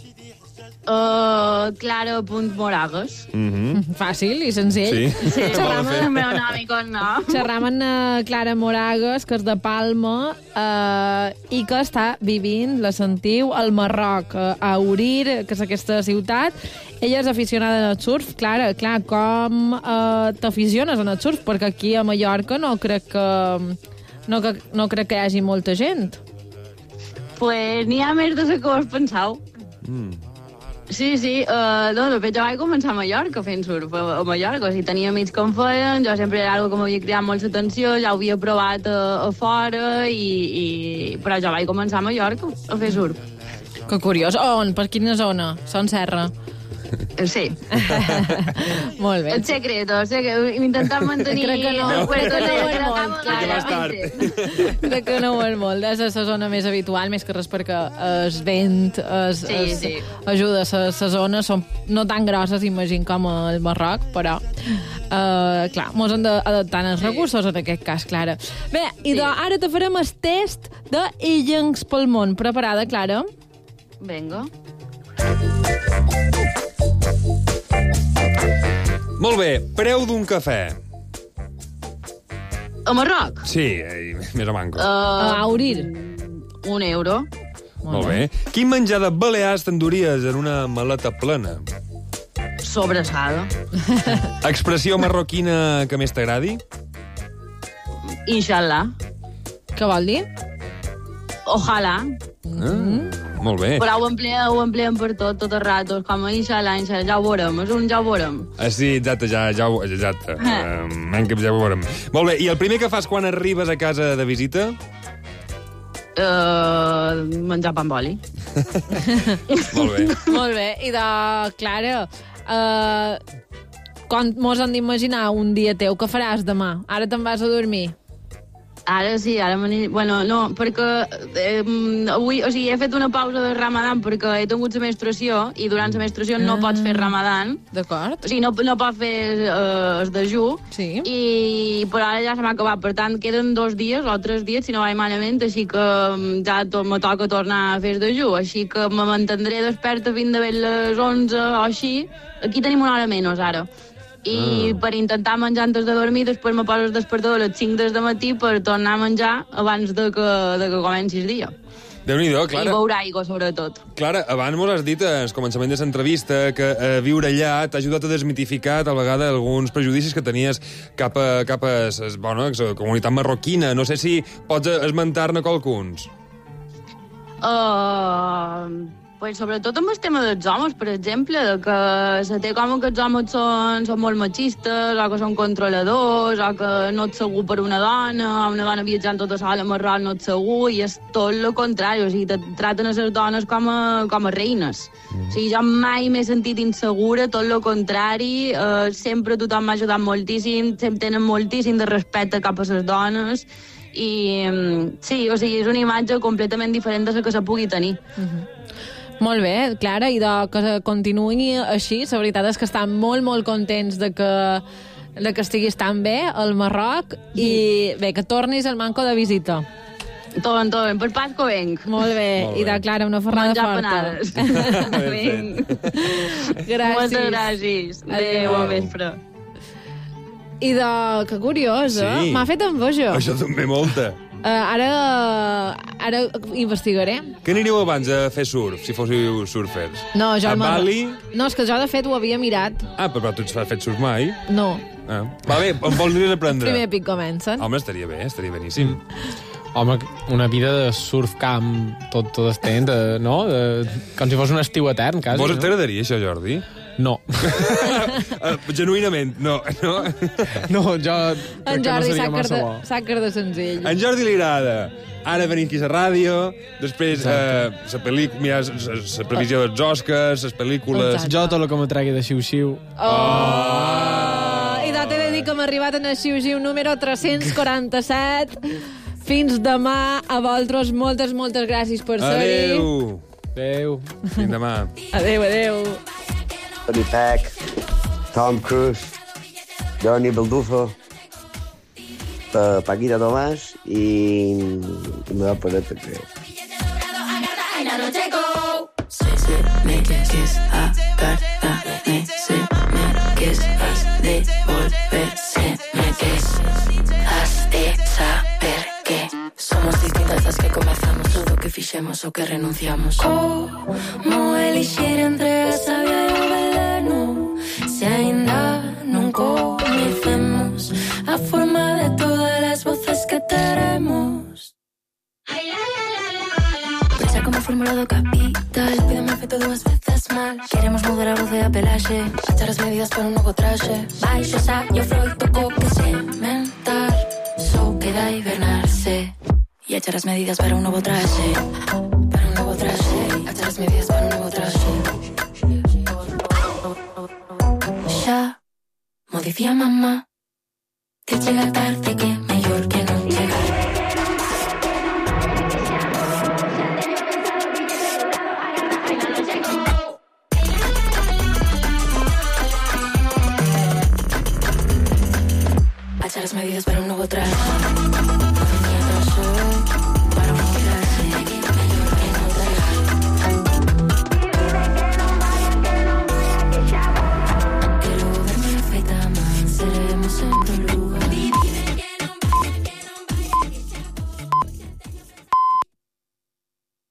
S10: Uh, Clara.moragues.
S6: Mm-hmm.
S4: Fàcil i senzill.
S6: Sí.
S10: Sí, xerram el meu nom i cognom.
S4: Xerram amb uh, Clara Moragues, que és de Palma, uh, i que està vivint, la sentiu, al Marroc, uh, a Aurir, que és aquesta ciutat. Ella és aficionada al surf. Clara, clar, com uh, t'aficiones al surf? Perquè aquí a Mallorca no crec que, no, que, no crec que hi hagi molta gent.
S10: Pues n'hi ha més de la que us penseu.
S6: Mm.
S10: Sí, sí, uh, no, de fet jo vaig començar a Mallorca fent surf, a, a Mallorca, o sigui, tenia amics que en feien, jo sempre era algo que m'havia cridat molt l'atenció, ja ho havia provat a, a fora, i, i... però jo vaig començar a Mallorca a fer surf.
S4: Que curiós. On? Per quina zona? Son Serra?
S10: Sí.
S4: Molt bé.
S10: El secret, el secret. Intentant mantenir...
S4: Crec que no, crec que no ho és molt. Crec que no ho és molt. És la zona més habitual, més que res perquè el vent es,
S10: Sí,
S4: es
S10: sí.
S4: ajuda. Les zones són no tan grosses, imagino, com el Marroc, però uh, clar, mos hem d'adaptar els recursos en aquest cas, Clara. Bé, i
S10: Sí.
S4: de, ara te farem el test de illencs pel món. Preparada, Clara?
S10: Vinga.
S6: Molt bé, preu d'un cafè.
S10: A Marroc?
S6: Sí, eh, més o manco.
S10: Uh,
S4: A Aurir.
S10: Un euro.
S6: Molt bé. Quin menjar de Balears t'enduries en una maleta plena?
S10: Sobrassada.
S6: Expressió marroquina que més t'agradi?
S10: Inshallah.
S4: Què vol dir?
S10: Ojalà.
S6: Ah, molt bé.
S10: Però ho empleem, ho empleem per tot, tot el rato. Com a inshallah, inshallah, ja ho veurem. És un ja ho veurem.
S6: Ah, sí, exacte, ja, ja, ho- exacte. Um, ja ho veurem. Molt bé, i el primer que fas quan arribes a casa de visita?
S10: Uh, menjar pa amb oli.
S6: Molt bé.
S4: Molt bé. I de, Clara, uh, quan mos hem d'imaginar un dia teu, què faràs demà? Ara te'n vas a dormir.
S10: Ara sí, ara m'aniré... Bueno, no, perquè eh, avui, o sigui, he fet una pausa de Ramadan perquè he tingut la menstruació i durant la menstruació no pots fer Ramadan.
S4: D'acord.
S10: O sigui, no, no pots fer eh, el dejú.
S4: Sí.
S10: I però ara ja se m'ha acabat. Per tant, queden dos dies o tres dies, si no vaig malament, així que mm, ja to me toca tornar a fer el dejú. Així que me mantendré desperta fins de les onze o així. Aquí tenim una hora menys, ara. I per intentar menjar antes de dormir, després me poso el despertador a les cinc del matí per tornar a menjar abans de que, de que comenci el dia.
S6: Déu-n'hi-do,
S10: I
S6: Clara.
S10: beure aigua, sobretot.
S6: Clara, abans mos has dit al començament de l'entrevista que eh, viure allà t'ha ajudat a desmitificar tal vegada alguns prejudicis que tenies cap a, cap a ses, bueno, la comunitat marroquina. No sé si pots esmentar-ne qualcuns.
S10: Uh, pues sobretot amb el tema dels homes, per exemple, de que se té com que els homes són, són molt machistes, o que són controladors, o que no ets segur per una dona, o una dona viatjant tota sola a Marroc no ets segur, i és tot el contrari, o sigui, te traten a les dones com a, com a reines. Mm. O sigui, jo mai m'he sentit insegura, tot el contrari, eh, sempre tothom m'ha ajudat moltíssim, sempre tenen moltíssim de respecte cap a les dones, i sí, o sigui, és una imatge completament diferent de la que se pugui tenir.
S4: Mm-hmm. Molt bé, Clara, i de que continuï així, la veritat és que estan molt, molt contents de que, de que estiguis tan bé al Marroc i bé, que tornis al Manco de visita.
S10: Torn, torn, per Pasco venc.
S4: Molt bé,
S10: Molt bé.
S4: i de Clara, una fornada
S10: Menjar
S4: forta.
S10: panades. Vinc.
S4: Gràcies.
S10: Moltes gràcies. Adéu, bon vespre.
S4: I de... Que curiós, eh?
S6: Sí.
S4: M'ha fet enveja.
S6: Això també molta.
S4: Uh, ara, ara investigaré.
S6: Què aniríeu abans a fer surf, si fóssiu surfers?
S4: No, jo
S6: a
S4: al Marroc-
S6: Bali?
S4: No, és que jo, de fet, ho havia mirat.
S6: Ah, però, però tu has fet surf mai?
S4: No.
S6: Ah. Va bé, em voldries aprendre?
S4: Primer pic comencen.
S6: Home, estaria bé, estaria beníssim.
S9: Home, una vida de surf camp tot, tot estent, de, no? De, com si fos un estiu etern, quasi.
S6: Vos
S9: no?
S6: t'agradaria això, Jordi?
S9: No.
S6: uh, genuïnament, no. No,
S9: no jo
S4: En Jordi s'ha quedat de senzill.
S6: En Jordi li agrada. Ara venim aquí a la ràdio, després eh, la pel·lícula, mira, la previsió dels Oscars, les pel·lícules...
S9: Exacte. Jo tot el que me tregui de xiu-xiu.
S4: Oh! I de t'he de dir que hem arribat en el xiu-xiu número tres-cents quaranta-set. Fins demà, a vosaltres, moltes, moltes gràcies per ser-hi.
S6: Adéu.
S9: Adéu.
S6: Fins demà.
S4: Adéu, adéu.
S5: Tony Peck, Tom Cruise, Johnny Baldufo, pa Paquita Tomás y me va a poner te creo.
S11: Me quieres apartarme, se me quieres has de volver, se me quieres has de saber que somos distintas las que comenzamos, todo que fixemos o que renunciamos. Como elegir entre esa vía y o veneno, se ainda non conocemos a forma de todas las voces que tenemos. Pensa como formulado capital, pídeme afecto dúas veces mal. Queremos mudar a voz de apelaje, echar las medidas para un nuevo traje. Baixo, sayo, flow, toco que cementar. So queda hibernarse y echar las medidas para un nuevo traje. Para un nuevo traje, echar las medidas para un nuevo traje. Ya, mo decía mamá, que llega tarde que mejor que